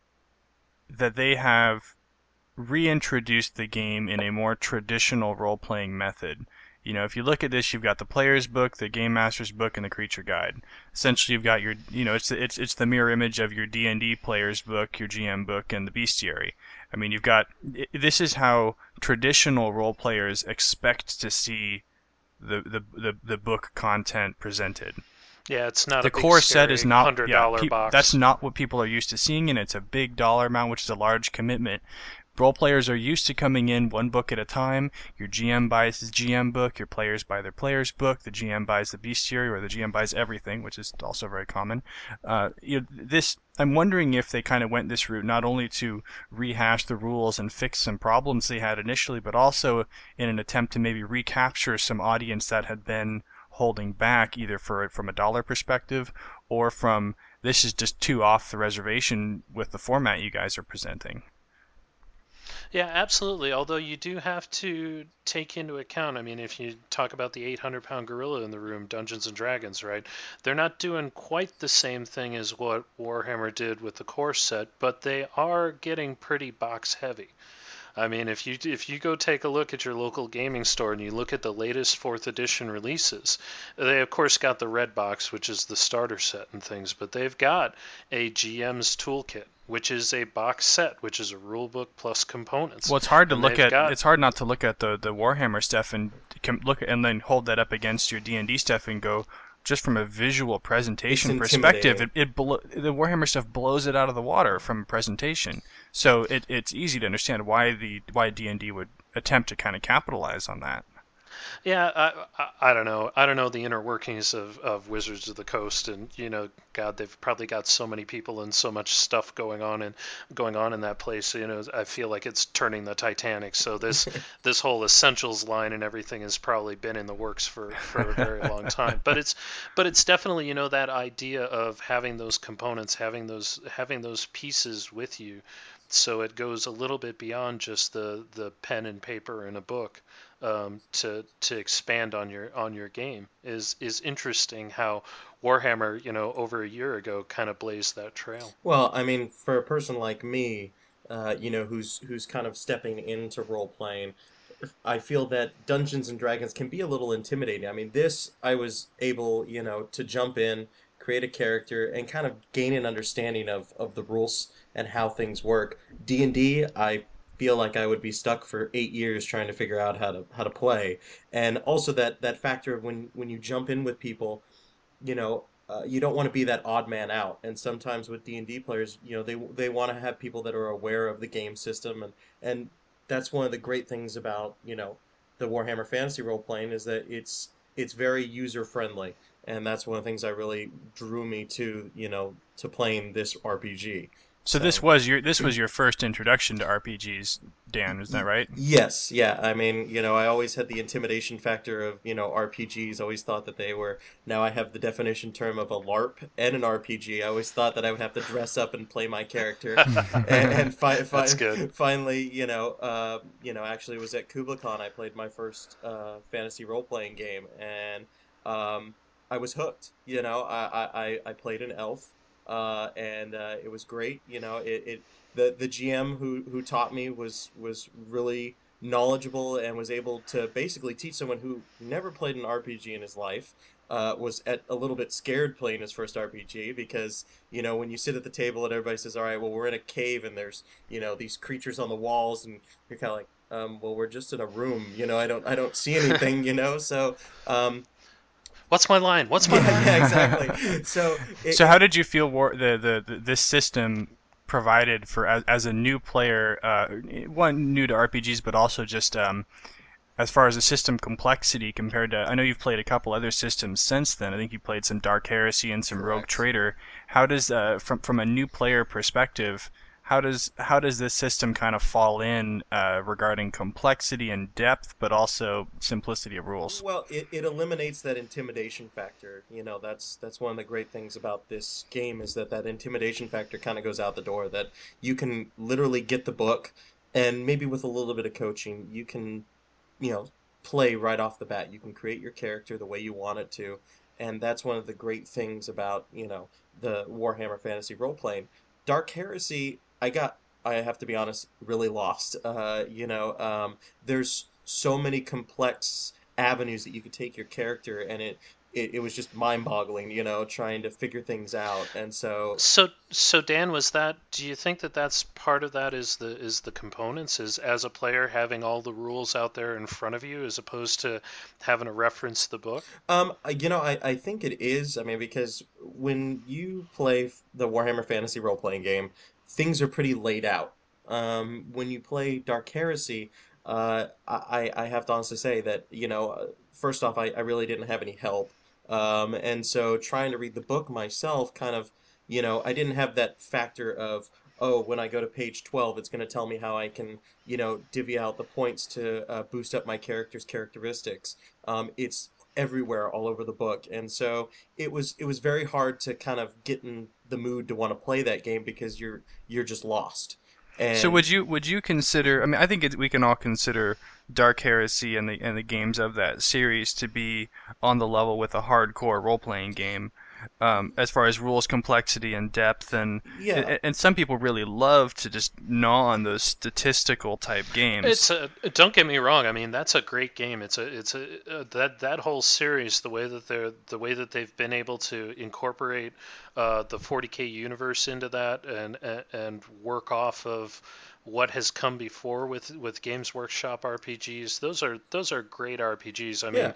that they have reintroduced the game in a more traditional role-playing method. You know, if you look at this, you've got the player's book, the game master's book, and the creature guide. Essentially, you've got your, you know, it's it's it's the mirror image of your D and D player's book, your G M book, and the bestiary. I mean, you've got this is how traditional role players expect to see the the the, the book content presented. Yeah, it's not The a big, core set is not hundred yeah, dollar pe- box. That's not what people are used to seeing, and it's a big dollar amount, which is a large commitment. Role players are used to coming in one book at a time. Your G M buys his G M book, your players buy their player's book, the G M buys the bestiary, or the G M buys everything, which is also very common. Uh, you know, this I'm wondering if they kind of went this route not only to rehash the rules and fix some problems they had initially, but also in an attempt to maybe recapture some audience that had been holding back, either for from a dollar perspective or from this is just too off the reservation with the format you guys are presenting. Yeah, absolutely. Although you do have to take into account, I mean, if you talk about the eight hundred pound gorilla in the room, Dungeons and Dragons, right? They're not doing quite the same thing as what Warhammer did with the core set, but they are getting pretty box heavy. I mean, if you if you go take a look at your local gaming store and you look at the latest fourth edition releases, they of course got the red box, which is the starter set and things, but they've got a G M's toolkit, which is a box set, which is a rule book plus components. Well, it's hard to And look they've at. got- It's hard not to look at the the Warhammer stuff and com- look and then hold that up against your D and D stuff and go, just from a visual presentation It's perspective, it, intimidating. it blo- the Warhammer stuff blows it out of the water from presentation. So it it's easy to understand why the why D and D would attempt to kind of capitalize on that. Yeah, I, I I don't know. I don't know the inner workings of, of Wizards of the Coast, and you know, God, they've probably got so many people and so much stuff going on and going on in that place. You know, I feel like it's turning the Titanic. So this this whole essentials line and everything has probably been in the works for, for a very long time. But it's but it's definitely, you know, that idea of having those components, having those having those pieces with you, so it goes a little bit beyond just the, the pen and paper in a book. Um, to to expand on your on your game is is interesting how Warhammer, you know, over a year ago kind of blazed that trail. Well, I mean, for a person like me, uh, you know, who's who's kind of stepping into role playing, I feel that Dungeons and Dragons can be a little intimidating. I mean, this I was able, you know, to jump in, create a character, and kind of gain an understanding of of the rules and how things work. D and D, I feel like I would be stuck for eight years trying to figure out how to how to play, and also that that factor of when when you jump in with people, you know, uh, you don't want to be that odd man out. And sometimes with D and D players, you know, they they want to have people that are aware of the game system, and and that's one of the great things about, you know, the Warhammer Fantasy role playing is that it's it's very user friendly, and that's one of the things that really drew me to, you know, to playing this R P G. So, So this was your this was your first introduction to R P Gs, Dan, is that right? yes, yeah. I mean, you know, I always had the intimidation factor of, you know, R P Gs. Always thought that they were. Now I have the definition term of a LARP and an R P G. I always thought that I would have to dress up and play my character, and, and fi- fi- That's good. finally, you know, uh, you know, actually, it was at KublaCon I played my first uh, fantasy role playing game, and um, I was hooked. You know, I I, I played an elf, uh, and uh, it was great. You know, it. it the the G M who who taught me was was really knowledgeable and was able to basically teach someone who never played an R P G in his life. Uh, was at a little bit scared playing his first R P G because, you know, when you sit at the table and everybody says, all right, well, we're in a cave and there's, you know, these creatures on the walls, and you're kind of like, um, well, we're just in a room, you know, I don't I don't see anything, you know, so um, What's my line? What's my yeah, line? yeah, exactly. So it, So how did you feel war- the, the the this system provided for as, as a new player, uh, one new to R P Gs, but also just um, as far as the system complexity compared to, I know you've played a couple other systems since then. I think you played some Dark Heresy and some Rogue Correct. Trader. How does, uh, from from a new player perspective, how does how does this system kind of fall in uh, regarding complexity and depth, but also simplicity of rules? Well, it, it eliminates that intimidation factor. You know, that's that's one of the great things about this game is that that intimidation factor kind of goes out the door. That you can literally get the book, and maybe with a little bit of coaching, you can, you know, play right off the bat. You can create your character the way you want it to, and that's one of the great things about, you know, the Warhammer Fantasy role playing. Dark Heresy, I got, I have to be honest, really lost. Uh, you know, um, there's so many complex avenues that you could take your character, and it it, it was just mind-boggling, you know, trying to figure things out. And so So, so Dan, was that? Do you think that that's part of that? Is the is the components? Is as a player having all the rules out there in front of you, as opposed to having to reference the book? Um, I- you know, I, I think it is. I mean, because when you play f- the Warhammer Fantasy role-playing game, things are pretty laid out. Um, when you play Dark Heresy, uh, I, I have to honestly say that, you know, uh, first off, I, I really didn't have any help. Um, and so trying to read the book myself kind of, you know, I didn't have that factor of, oh, when I go to page twelve, it's going to tell me how I can, you know, divvy out the points to uh, boost up my character's characteristics. Um, it's everywhere all over the book, and so it was it was very hard to kind of get in the mood to want to play that game because you're you're just lost. So And would you would you consider? I mean, I think it, we can all consider Dark Heresy and the and the games of that series to be on the level with a hardcore role playing game, um, as far as rules complexity and depth, and yeah, and some people really love to just gnaw on those statistical type games. It's a, don't get me wrong. I mean, that's a great game. It's a it's a uh, that that whole series, the way that they're the way that they've been able to incorporate uh, the forty K universe into that and and and work off of what has come before with with Games Workshop R P Gs. Those are those are great R P Gs. I yeah. mean,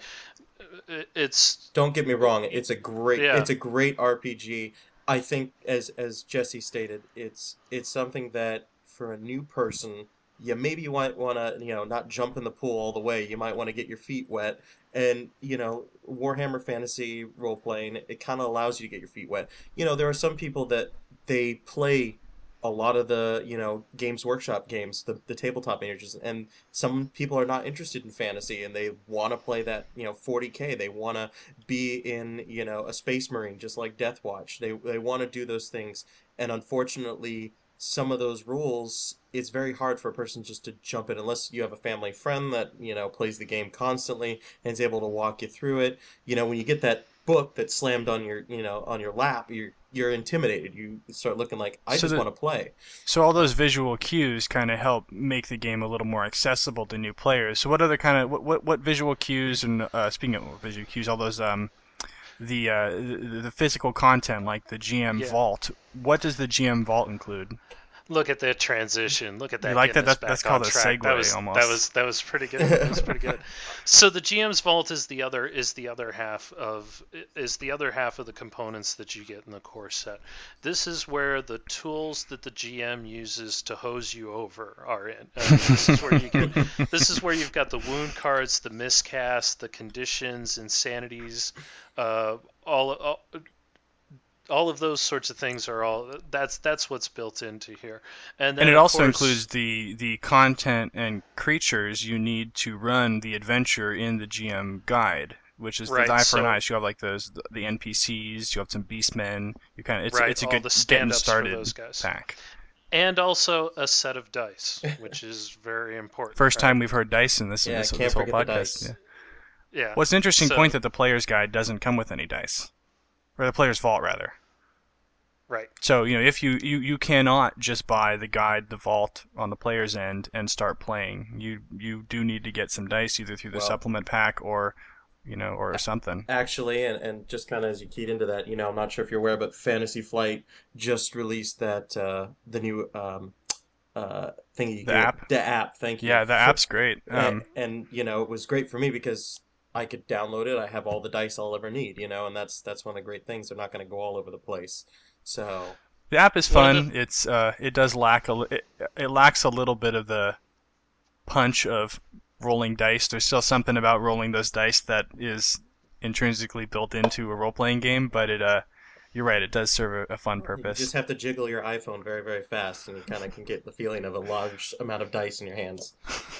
it- it's Don't get me wrong, it's a great yeah. it's a great R P G. I think as as Jesse stated, it's it's something that for a new person, you maybe you might want to, you know, not jump in the pool all the way. You might want to get your feet wet. And, you know, Warhammer Fantasy role playing, it kind of allows you to get your feet wet. You know, there are some people that they play a lot of the, you know, Games Workshop games, the, the tabletop managers, and some people are not interested in fantasy and they want to play that, you know, forty K. They want to be in, you know, a Space Marine just like Death Watch. They they want to do those things, and unfortunately, some of those rules, it's very hard for a person just to jump in unless you have a family friend that, you know, plays the game constantly and is able to walk you through it. You know, when you get that book that's slammed on your, you know, on your lap, you're you're intimidated. You start looking like, I So just the- want to play. So all those visual cues kind of help make the game a little more accessible to new players. So what other kind of what what, what visual cues and uh, speaking of visual cues, all those um the uh the, the physical content like the G M Yeah. Vault. What does the G M Vault include? Look at that transition. Look at that. You like getting that? us That- that's back on called a track. That segue was, almost. That was that was pretty good. That was pretty good. So the G M's Vault is the other is the other half of is the other half of the components that you get in the core set. This is where the tools that the G M uses to hose you over are in. Uh, this is where you get. This is where you've got the wound cards, the miscast, the conditions, insanities, uh, all. all all of those sorts of things are all that's that's what's built into here. And then And it of also course, includes the the content and creatures you need to run the adventure in the G M guide, which is Right, the Eye for so- an Eye. So you have like those the N P Cs, you have some beastmen. You kind of it's Right, it's a all good the getting stand-ups for started those guys. pack. and also a set of dice, which is very important. First right? time we've heard dice in this Yeah, this, can't this whole forget the podcast. dice. Yeah. Yeah. Well, it's an interesting So- point that the player's guide doesn't come with any dice, or the player's vault rather. Right. So, you know, if you, you, you cannot just buy the guide, the vault on the player's end and start playing. You you do need to get some dice either through the Well- supplement pack or, you know, or something. Actually, and, and just kind of as you keyed into that, you know, I'm not sure if you're aware, but Fantasy Flight just released that uh, the new um, uh, thingy. The app? The app. Thank you. Yeah, the app's great. Um, and, and you know, it was great for me because I could download it. I have all the dice I'll ever need. You know, and that's that's one of the great things. They're not going to go all over the place. So the app is One of fun. It's uh, it does lack a li- it, it lacks a little bit of the punch of rolling dice. There's still something about rolling those dice that is intrinsically built into a role-playing game, but it uh, you're right. It does serve a, a fun you purpose. just have to jiggle your iPhone very very fast, and you kind of can get the feeling of a large amount of dice in your hands.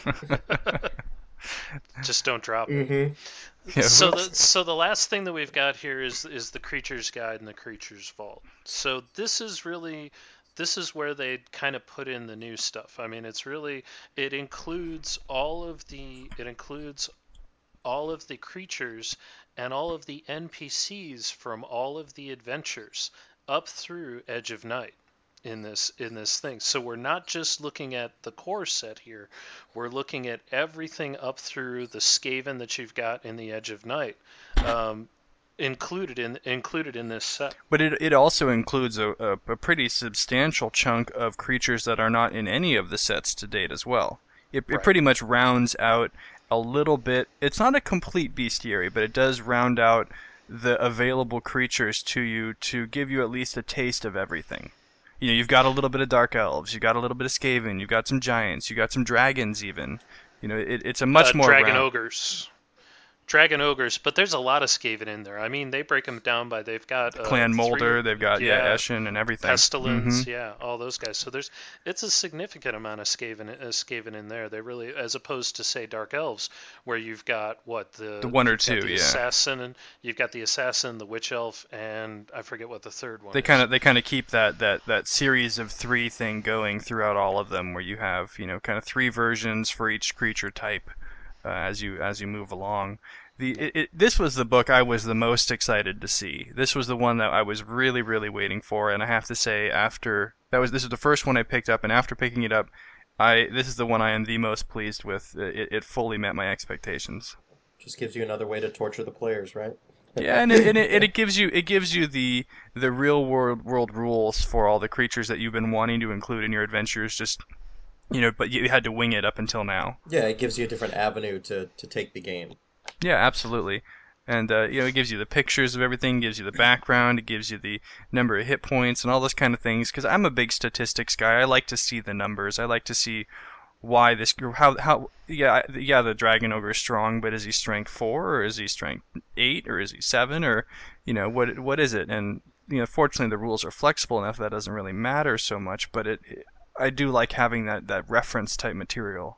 Just don't drop it. Mm-hmm. Yeah, So whoops. the so the last thing that we've got here is is the creature's guide and the creature's vault. So this is really this is where they kind of put in the new stuff. I mean, it's really it includes all of the it includes all of the creatures and all of the N P Cs from all of the adventures up through Edge of Night in this in this thing. So we're not just looking at the core set here. We're looking at everything up through the Skaven that you've got in the Edge of Night, um, included in included in this set. But it it also includes a, a, a pretty substantial chunk of creatures that are not in any of the sets to date as well. It, it Right. pretty much rounds out a little bit. It's not a complete bestiary, but it does round out the available creatures to you to give you at least a taste of everything. You know, you've got a little bit of dark elves, you've got a little bit of Skaven, you've got some giants, you've got some dragons even. You know, it, it's a much uh, more dragon round- ogres. Dragon ogres, but there's a lot of Skaven in there. I mean, they break them down by they've got uh, Clan Molder, three- they've got yeah, yeah, Eshin and everything. Pestilence, Mhm. yeah, all those guys. So there's it's a significant amount of Skaven, uh, Skaven in there. They really, as opposed to say Dark Elves, where you've got what the The one or you've got two, the yeah. assassin, and you've got the assassin, the witch elf, and I forget what the third one. They is. kind of they kind of keep that, that, that series of three thing going throughout all of them, where you have you know kind of three versions for each creature type uh, as you as you move along. The it, it, this was the book I was the most excited to see. This was the one that I was really really waiting for, and I have to say after that was this is the first one I picked up, and after picking it up, I this is the one I am the most pleased with. It, it fully met my expectations. Just gives you another way to torture the players, right? Yeah, and it, and it, and it gives you it gives you the the real world world rules for all the creatures that you've been wanting to include in your adventures. Just you know, but you had to wing it up until now. Yeah, it gives you a different avenue to, to take the game. Yeah, absolutely. And uh, you know, it gives you the pictures of everything, gives you the background, it gives you the number of hit points and all those kind of things. Because I'm a big statistics guy. I like to see the numbers. I like to see why this how how yeah yeah the dragon ogre is strong, but is he strength four or is he strength eight or is he seven or you know what what is it? And you know, fortunately the rules are flexible enough that doesn't really matter so much. But it, it I do like having that that reference type material.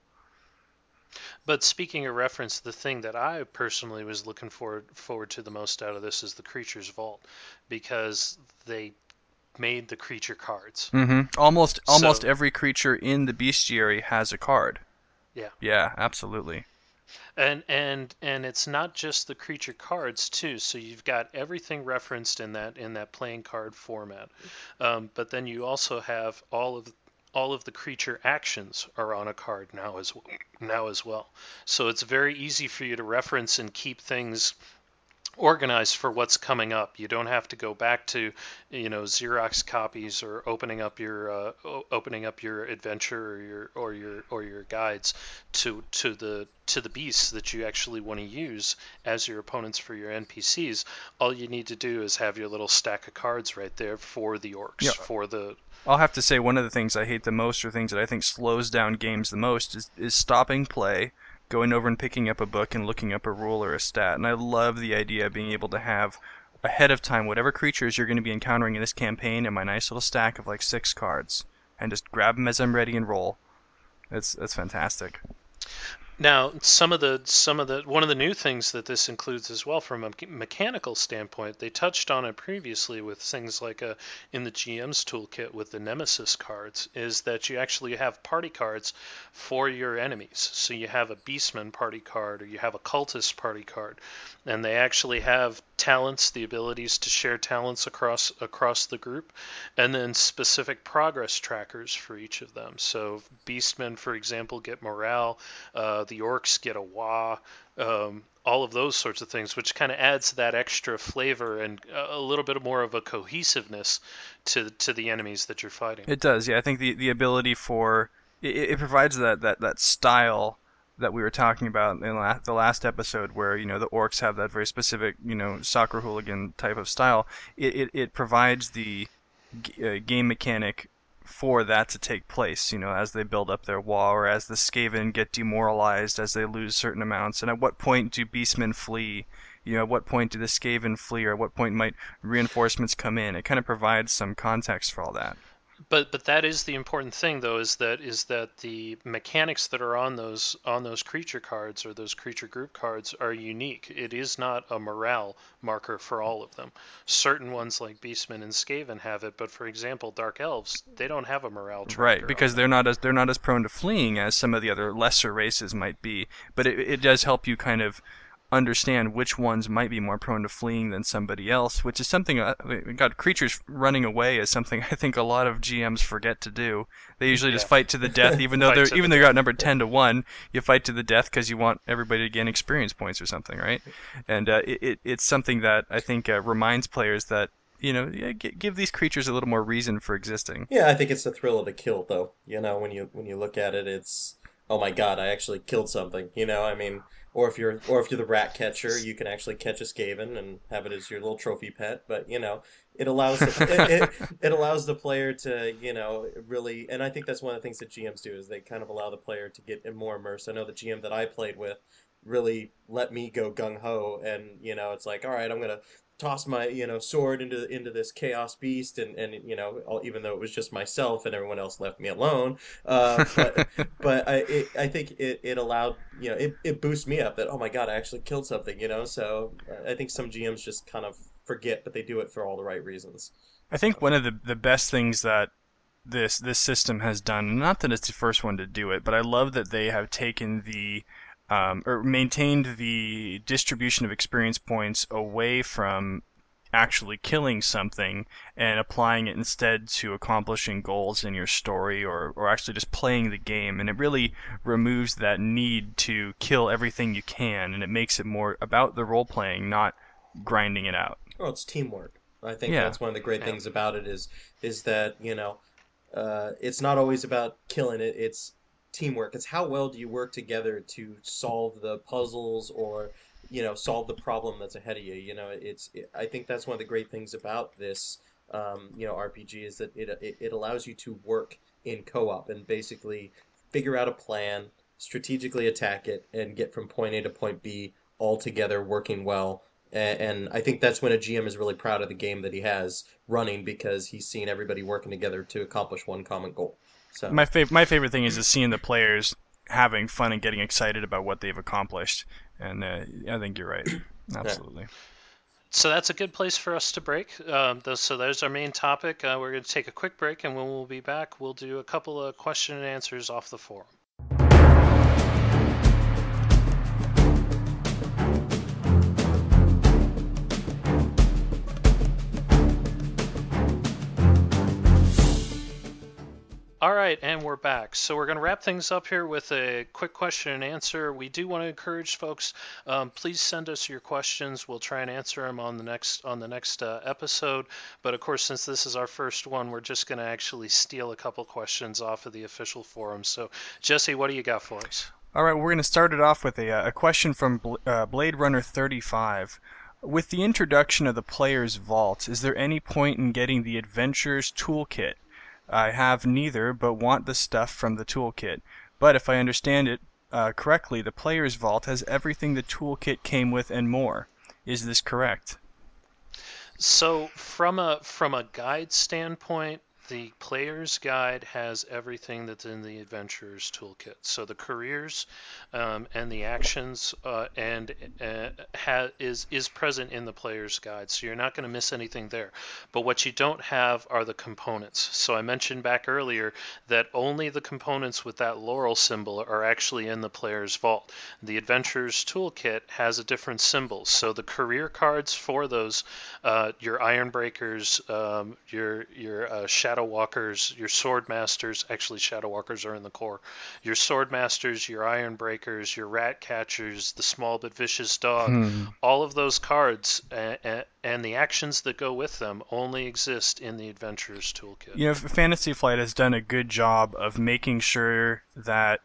But speaking of reference, the thing that I personally was looking forward forward to the most out of this is the creature's vault, because they made the creature cards. Mm-hmm. Almost almost So- every creature in the bestiary has a card. Yeah. Yeah, absolutely. And and and it's not just the creature cards too. So you've got everything referenced in that in that playing card format. Um, but then you also have all of all of the creature actions are on a card now as well, now as well. So it's very easy for you to reference and keep things organized for what's coming up. You don't have to go back to, you know, Xerox copies or opening up your uh, o- opening up your adventure or your or your or your guides to to the to the beasts that you actually want to use as your opponents for your N P Cs. All you need to do is have your little stack of cards right there for the orcs, Yeah. for the I'll have to say one of the things I hate the most, or things that I think slows down games the most, is, is stopping play, going over and picking up a book and looking up a rule or a stat. And I love the idea of being able to have ahead of time whatever creatures you're going to be encountering in this campaign in my nice little stack of like six cards, and just grab them as I'm ready and roll. That's that's fantastic. Now, some of the some of the one of the new things that this includes as well, from a mechanical standpoint, they touched on it previously with things like a, in the G M's toolkit with the Nemesis cards, is that you actually have party cards for your enemies. So you have a Beastman party card, or you have a Cultist party card, and they actually have talents, the abilities to share talents across across the group, and then specific progress trackers for each of them. So Beastmen, for example, get morale. Uh, the orcs get a wah, um, all of those sorts of things, which kind of adds that extra flavor and a little bit more of a cohesiveness to to the enemies that you're fighting. It does, yeah. I think the, the ability for it, it provides that, that, that style that we were talking about in la- the last episode, where you know the orcs have that very specific you know soccer hooligan type of style. It it, it provides the g- uh, game mechanic for that to take place, you know, as they build up their wall, or as the Skaven get demoralized as they lose certain amounts. And at what point do Beastmen flee? You know, at what point do the Skaven flee, or at what point might reinforcements come in? It kind of provides some context for all that. But but that is the important thing, though, is that is that the mechanics that are on those on those creature cards, or those creature group cards, are unique. It is not a morale marker for all of them. Certain ones like Beastmen and Skaven have it, but for example, Dark Elves, they don't have a morale tracker. Right, because they're not as they're not as prone to fleeing as some of the other lesser races might be. But it it does help you kind of understand which ones might be more prone to fleeing than somebody else, which is something, uh, God, creatures running away is something I think a lot of G Ms forget to do. They usually yeah. just fight to the death, even though they're even the though you're outnumbered ten to one. You fight to the death because you want everybody to gain experience points or something, right? And uh, it, it it's something that I think uh, reminds players that, you know, yeah, give these creatures a little more reason for existing. Yeah, I think it's the thrill of the kill, though. You know, when you when you look at it, it's, oh my God, I actually killed something. You know, I mean. Or if you're, or if you're the rat catcher, you can actually catch a Skaven and have it as your little trophy pet. But you know, it allows the, it, it, it allows the player to, you know, really. And I think that's one of the things that G Ms do, is they kind of allow the player to get more immersed. I know the G M that I played with really let me go gung ho, and you know, it's like, all right, I'm gonna toss my you know sword into into this chaos beast, and and you know I'll, even though it was just myself and everyone else left me alone, uh, but but I it, I think it, it allowed you know it, it boosts me up that, oh my God, I actually killed something, you know so I think some G Ms just kind of forget, but they do it for all the right reasons. I think one of the the best things that this this system has done, not that it's the first one to do it, but I love that they have taken the Um, or maintained the distribution of experience points away from actually killing something and applying it instead to accomplishing goals in your story, or, or actually just playing the game. And it really removes that need to kill everything you can, and it makes it more about the role-playing, not grinding it out. Well, it's teamwork. I think yeah. that's one of the great things about it is is that, you know, uh, it's not always about killing it, it's teamwork. It's how well do you work together to solve the puzzles, or you know solve the problem that's ahead of you. You know, it's it, I think that's one of the great things about this um, you know R P G, is that it, it it allows you to work in co-op and basically figure out a plan, strategically attack it, and get from point A to point B all together working well. And, and I think that's when a G M is really proud of the game that he has running, because he's seen everybody working together to accomplish one common goal. So. My fav- my favorite thing is just seeing the players having fun and getting excited about what they've accomplished, and uh, I think you're right, absolutely. So that's a good place for us to break. Um, so there's our main topic. Uh, we're going to take a quick break, and when we'll be back, we'll do a couple of question and answers off the forum. All right, and we're back. So we're going to wrap things up here with a quick question and answer. We do want to encourage folks, um, please send us your questions. We'll try and answer them on the next on the next uh, episode. But of course, since this is our first one, we're just going to actually steal a couple questions off of the official forum. So Jesse, what do you got for us? All right, we're going to start it off with a, a question from uh, Blade Runner thirty-five. With the introduction of the Player's Vault, is there any point in getting the Adventurer's Toolkit? I have neither, but want the stuff from the toolkit. But if I understand it uh, correctly, the Player's Vault has everything the toolkit came with and more. Is this correct? So from a from a guide standpoint, the player's guide has everything that's in the adventurer's toolkit. So the careers um, and the actions uh, and uh, ha- is is present in the player's guide. So you're not going to miss anything there. But what you don't have are the components. So I mentioned back earlier that only the components with that laurel symbol are actually in the player's vault. The adventurer's toolkit has a different symbol. So the career cards for those, uh, your Iron Breakers, um, your your uh, Shadow Walkers, your Sword Masters. Actually, Shadow Walkers are in the core. Your Sword Masters, your Iron Breakers, your Rat Catchers, the Small but Vicious Dog. Hmm. All of those cards and, and the actions that go with them only exist in the Adventurer's Toolkit. You know, Fantasy Flight has done a good job of making sure that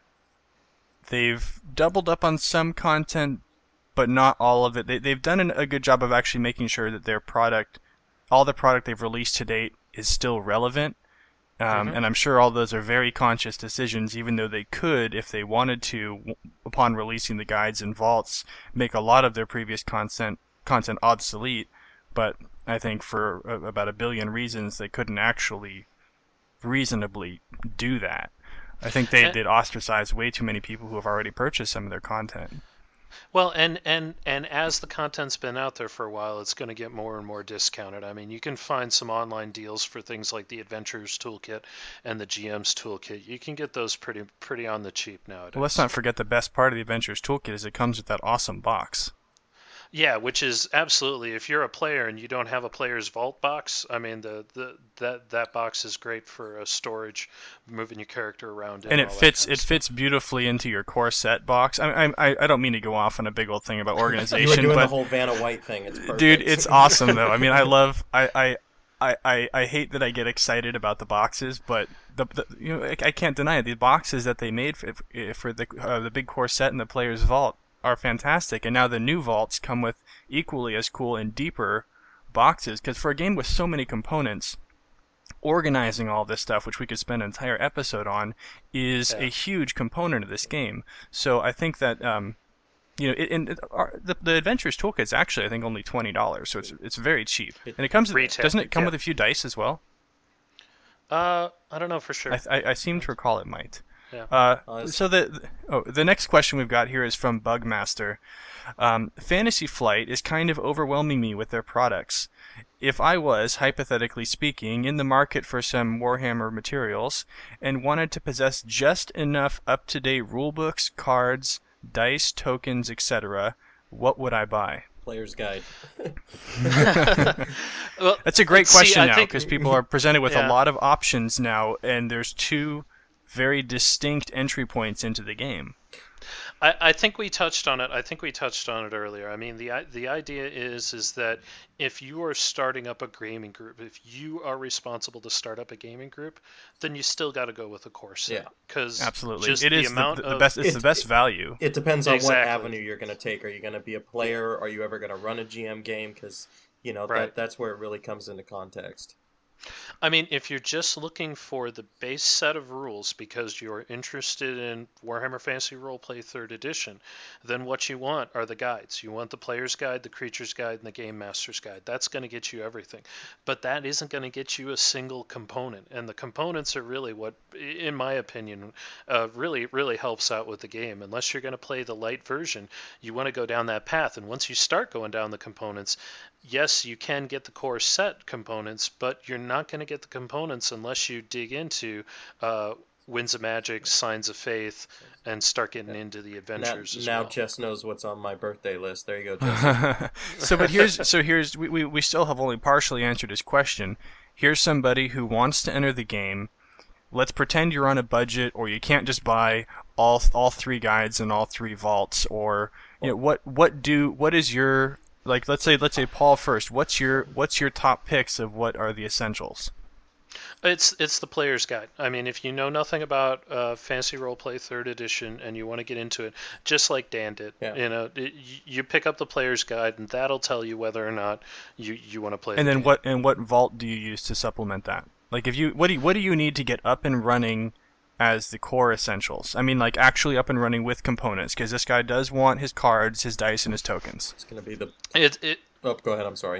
they've doubled up on some content, but not all of it. They, they've done an, a good job of actually making sure that their product, all the product they've released to date, is still relevant. Um, Mhm. And I'm sure all those are very conscious decisions, even though they could, if they wanted to, w- upon releasing the guides and vaults, make a lot of their previous content content obsolete. But I think for a, about a billion reasons, they couldn't actually reasonably do that. I think they And- did ostracize way too many people who have already purchased some of their content. Well, and, and, and as the content's been out there for a while, it's going to get more and more discounted. I mean, you can find some online deals for things like the Adventurer's Toolkit and the G M's Toolkit. You can get those pretty pretty on the cheap nowadays. Well, let's not forget the best part of the Adventures Toolkit is it comes with that awesome box. Yeah, which is absolutely, if you're a player and you don't have a player's vault box, I mean, the, the that that box is great for uh, storage, moving your character around, And it all that fits kind of it fits beautifully into your core set box. I I I don't mean to go off on a big old thing about You were organization, doing the but whole Vanna White thing. It's perfect. dude, it's awesome though. I mean, I love I I. I, I, I hate that I get excited about the boxes, but the, the you know I, I can't deny it. The boxes that they made for, for the uh, the big core set and the player's vault are fantastic, and now the new vaults come with equally as cool and deeper boxes. Because for a game with so many components, organizing all this stuff, which we could spend an entire episode on, is Yeah. a huge component of this game. So I think that um, you know, it, and it, our, the the Adventures Toolkit is actually I think only twenty dollars, so it's it's very cheap, and it comes Retail, doesn't it come yeah. with a few dice as well? Uh, I don't know for sure. I, I, I seem to recall it might. Yeah. Uh, Uh, it's- so the oh the next question we've got here is from Bugmaster. Um, Fantasy Flight is kind of overwhelming me with their products. If I was, hypothetically speaking, in the market for some Warhammer materials and wanted to possess just enough up-to-date rulebooks, cards, dice, tokens, et cetera, what would I buy? Player's Guide. Well, That's a great see, question I now think- because people are presented with Yeah. a lot of options now, and there's two very distinct entry points into the game. I, I think we touched on it. I think we touched on it earlier. I mean, the i- the idea is is that if you are starting up a gaming group, if you are responsible to start up a gaming group, then you still got to go with a core set. Yeah. Because Absolutely, just it the is the, amount the, the of best. It's It- the best value. It depends on Exactly. what avenue you're going to take. Are you going to be a player? Are you ever going to run a G M game? Because you know Right. that that's where it really comes into context. I mean, if you're just looking for the base set of rules because you're interested in Warhammer Fantasy Roleplay third Edition, then what you want are the guides. You want the Player's Guide, the Creature's Guide, and the Game Master's Guide. That's going to get you everything. But that isn't going to get you a single component. And the components are really what, in my opinion, uh, really, really helps out with the game. Unless you're going to play the light version, you want to go down that path. And once you start going down the components, yes, you can get the core set components, but you're not going to get the components unless you dig into uh, Winds of Magic, Signs of Faith, and start getting into the Now, adventures as now well. Jess knows what's on my birthday list. There you go, Jess. so, but here's so here's we, we we still have only partially answered his question. Here's somebody who wants to enter the game. Let's pretend you're on a budget, or you can't just buy all all three guides and all three vaults, or you know what what do what is your like let's say let's say Paul first. What's your what's your top picks of what are the essentials? It's it's the player's guide. I mean, if you know nothing about uh, Fantasy Roleplay Third Edition and you want to get into it, just like Dan did, Yeah. you know, it, you pick up the player's guide, and that'll tell you whether or not you, you want to play. And the then game. what and what vault do you use to supplement that? Like if you what do you, what do you need to get up and running as the core essentials? I mean, like actually up and running with components, because this guy does want his cards, his dice, and his tokens. It's going to be the. It it Oh, go ahead. I'm sorry.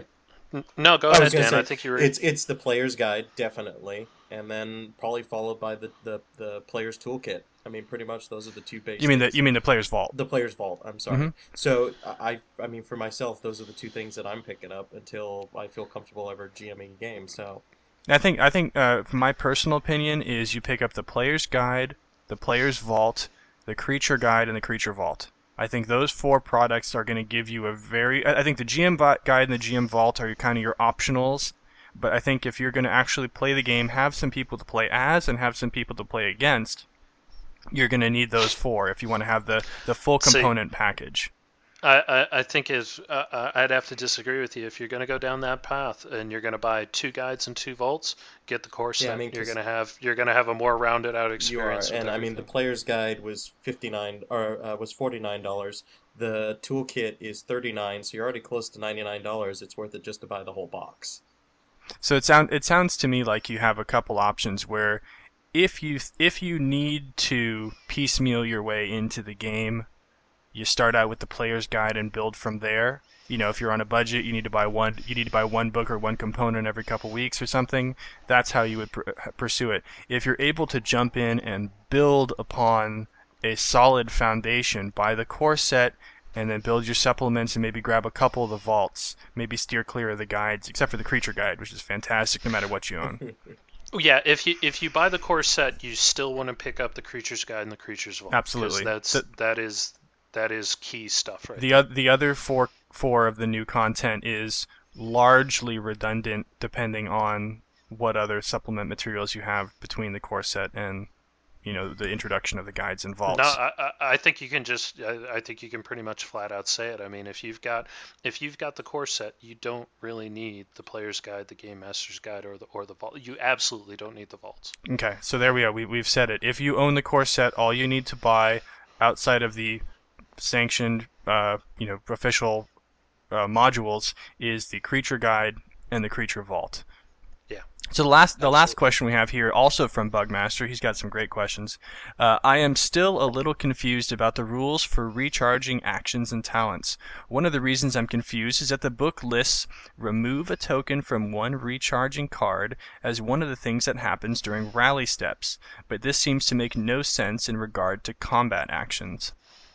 No, go I was ahead, gonna Dan. I say think you were. it's it's the player's guide definitely, and then probably followed by the the the player's toolkit. I mean, pretty much those are the two base You mean the things. you mean the player's vault? The player's vault. I'm Hmm. sorry. So I I mean for myself, those are the two things that I'm picking up until I feel comfortable ever GMing a game. So I think I think uh, my personal opinion is you pick up the player's guide, the player's vault, the creature guide, and the creature vault. I think those four products are going to give you a very. I think the G M guide and the G M vault are kind of your optionals. But I think if you're going to actually play the game, have some people to play as and have some people to play against, you're going to need those four if you want to have the, the full See, component package. I, I, I think is uh, uh, I'd have to disagree with you. If you're going to go down that path and you're going to buy two guides and two vaults, get the core set. yeah, I mean you're 'cause going to have you're going to have a more rounded out you are, experience. with and I mean the everything. player's guide was fifty nine or uh, was forty nine dollars. The toolkit is thirty nine, so you're already close to ninety nine dollars. It's worth it just to buy the whole box. So it sound it sounds to me like you have a couple options where if you if you need to piecemeal your way into the game, you start out with the player's guide and build from there. You know, if you're on a budget, you need to buy one you need to buy one book or one component every couple weeks or something. That's how you would pr- pursue it. If you're able to jump in and build upon a solid foundation, buy the core set and then build your supplements and maybe grab a couple of the vaults. Maybe steer clear of the guides, except for the creature guide, which is fantastic no matter what you own. Yeah, if you if you buy the core set, you still want to pick up the creature's guide and the creature's vault. 'cause Absolutely. That's The- that is that is key stuff right The there. o- the other four four of the new content is largely redundant, depending on what other supplement materials you have between the core set and you know the introduction of the guides and vaults. No, I, I I think you can just I, I think you can pretty much flat out say it. I mean, if you've got if you've got the core set, you don't really need the player's guide, the game master's guide, or the or the vault. You absolutely don't need the vaults. Okay, so there we are. We we've said it. If you own the core set, all you need to buy outside of the sanctioned, uh, you know, official uh, modules is the creature guide and the creature vault. Yeah. So the last the last Absolutely. question we have here, also from Bugmaster, he's got some great questions. Uh, I am still a little confused about the rules for recharging actions and talents. One of the reasons I'm confused is that the book lists remove a token from one recharging card as one of the things that happens during rally steps, but this seems to make no sense in regard to combat actions.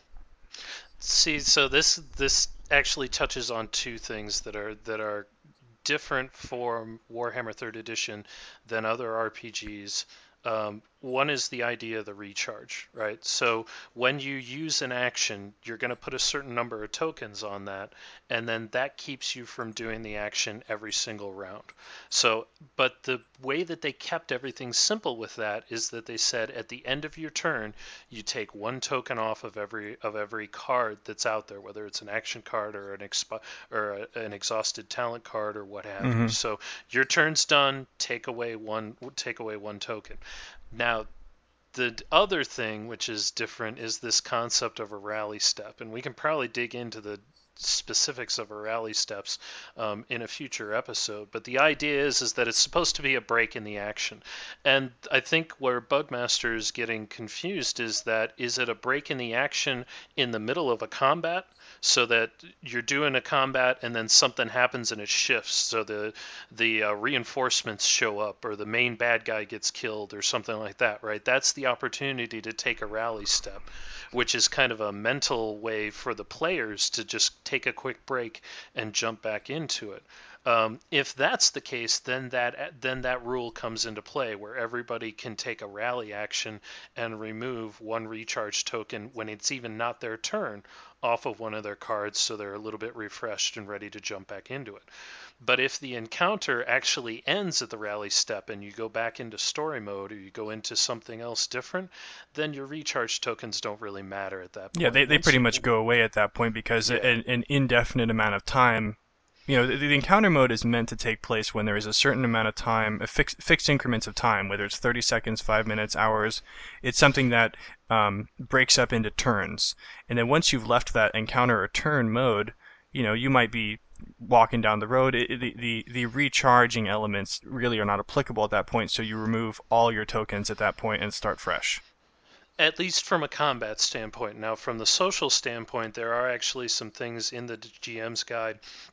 See, so this this actually touches on two things that are that are different for Warhammer Third Edition than other R P Gs. Um, one is the idea of the recharge, right? So when you use an action, you're going to put a certain number of tokens on that, and then that keeps you from doing the action every single round. So, but the way that they kept everything simple with that is that they said at the end of your turn, you take one token off of every of every card that's out there, whether it's an action card or an expo- or a, an exhausted talent card or what have Mhm. you. So your turn's done. Take away one. Take away one token. Now, the other thing which is different is this concept of a rally step, and we can probably dig into the specifics of a rally steps um, in a future episode. But the idea is is that it's supposed to be a break in the action, and I think where Bugmaster is getting confused is that is it a break in the action in the middle of a combat? So that you're doing a combat and then something happens and it shifts, so the the uh, reinforcements show up or the main bad guy gets killed or something like that, right? That's the opportunity to take a rally step, which is kind of a mental way for the players to just take a quick break and jump back into it. Um, if that's the case, then that then that rule comes into play where everybody can take a rally action and remove one recharge token when it's even not their turn off of one of their cards, so they're a little bit refreshed and ready to jump back into it. But if the encounter actually ends at the rally step and you go back into story mode or you go into something else different, then your recharge tokens don't really matter at that point. Yeah, they, they Once pretty you- much go away at that point because Yeah. an, an indefinite amount of time, you know, the, the encounter mode is meant to take place when there is a certain amount of time, a fix, fixed increments of time, whether it's thirty seconds, five minutes, hours. It's something that um, breaks up into turns. And then once you've left that encounter or turn mode, you know, you might be walking down the road. It, the, the, the recharging elements really are not applicable at that point, so you remove all your tokens at that point and start fresh. At least from a combat standpoint. Now, from the social standpoint, there are actually some things in the G M's guide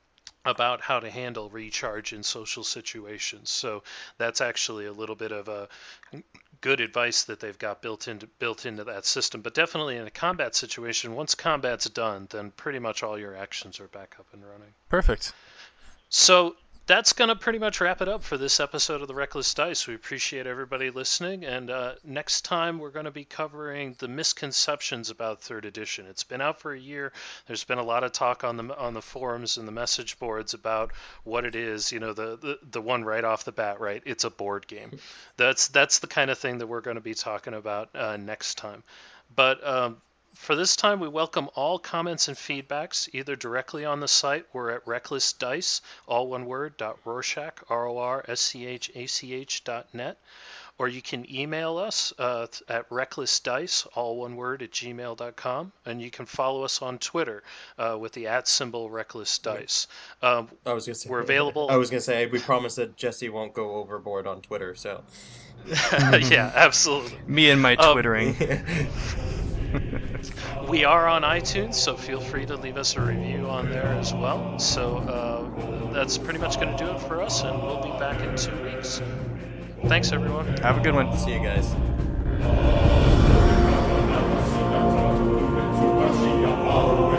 about how to handle recharge in social situations. So that's actually a little bit of a good advice that they've got built into built into that system. But definitely in a combat situation, once combat's done, then pretty much all your actions are back up and running. Perfect. So that's going to pretty much wrap it up for this episode of the Reckless Dice. We appreciate everybody listening, and uh, next time we're going to be covering the misconceptions about third edition. It's been out for a year. There's been a lot of talk on the on the forums and the message boards about what it is. You know, the the, the one right off the bat, right? It's a board game. That's that's the kind of thing that we're going to be talking about uh, next time. But um, for this time, we welcome all comments and feedbacks, either directly on the site or at Reckless Dice, all one word, dot Rorschach, R O R S C H A C H dot net, or you can email us uh, at recklessdice, all one word, at gmail dot com, and you can follow us on Twitter uh, with the at symbol Reckless Dice. Um, I was gonna say we're available. I was gonna say we promise that Jesse won't go overboard on Twitter. So yeah, absolutely. Me and my Um, twittering. We are on iTunes, so feel free to leave us a review on there as well. So uh, that's pretty much going to do it for us, and we'll be back in two weeks. Thanks, everyone. Have a good one. see you guys. Our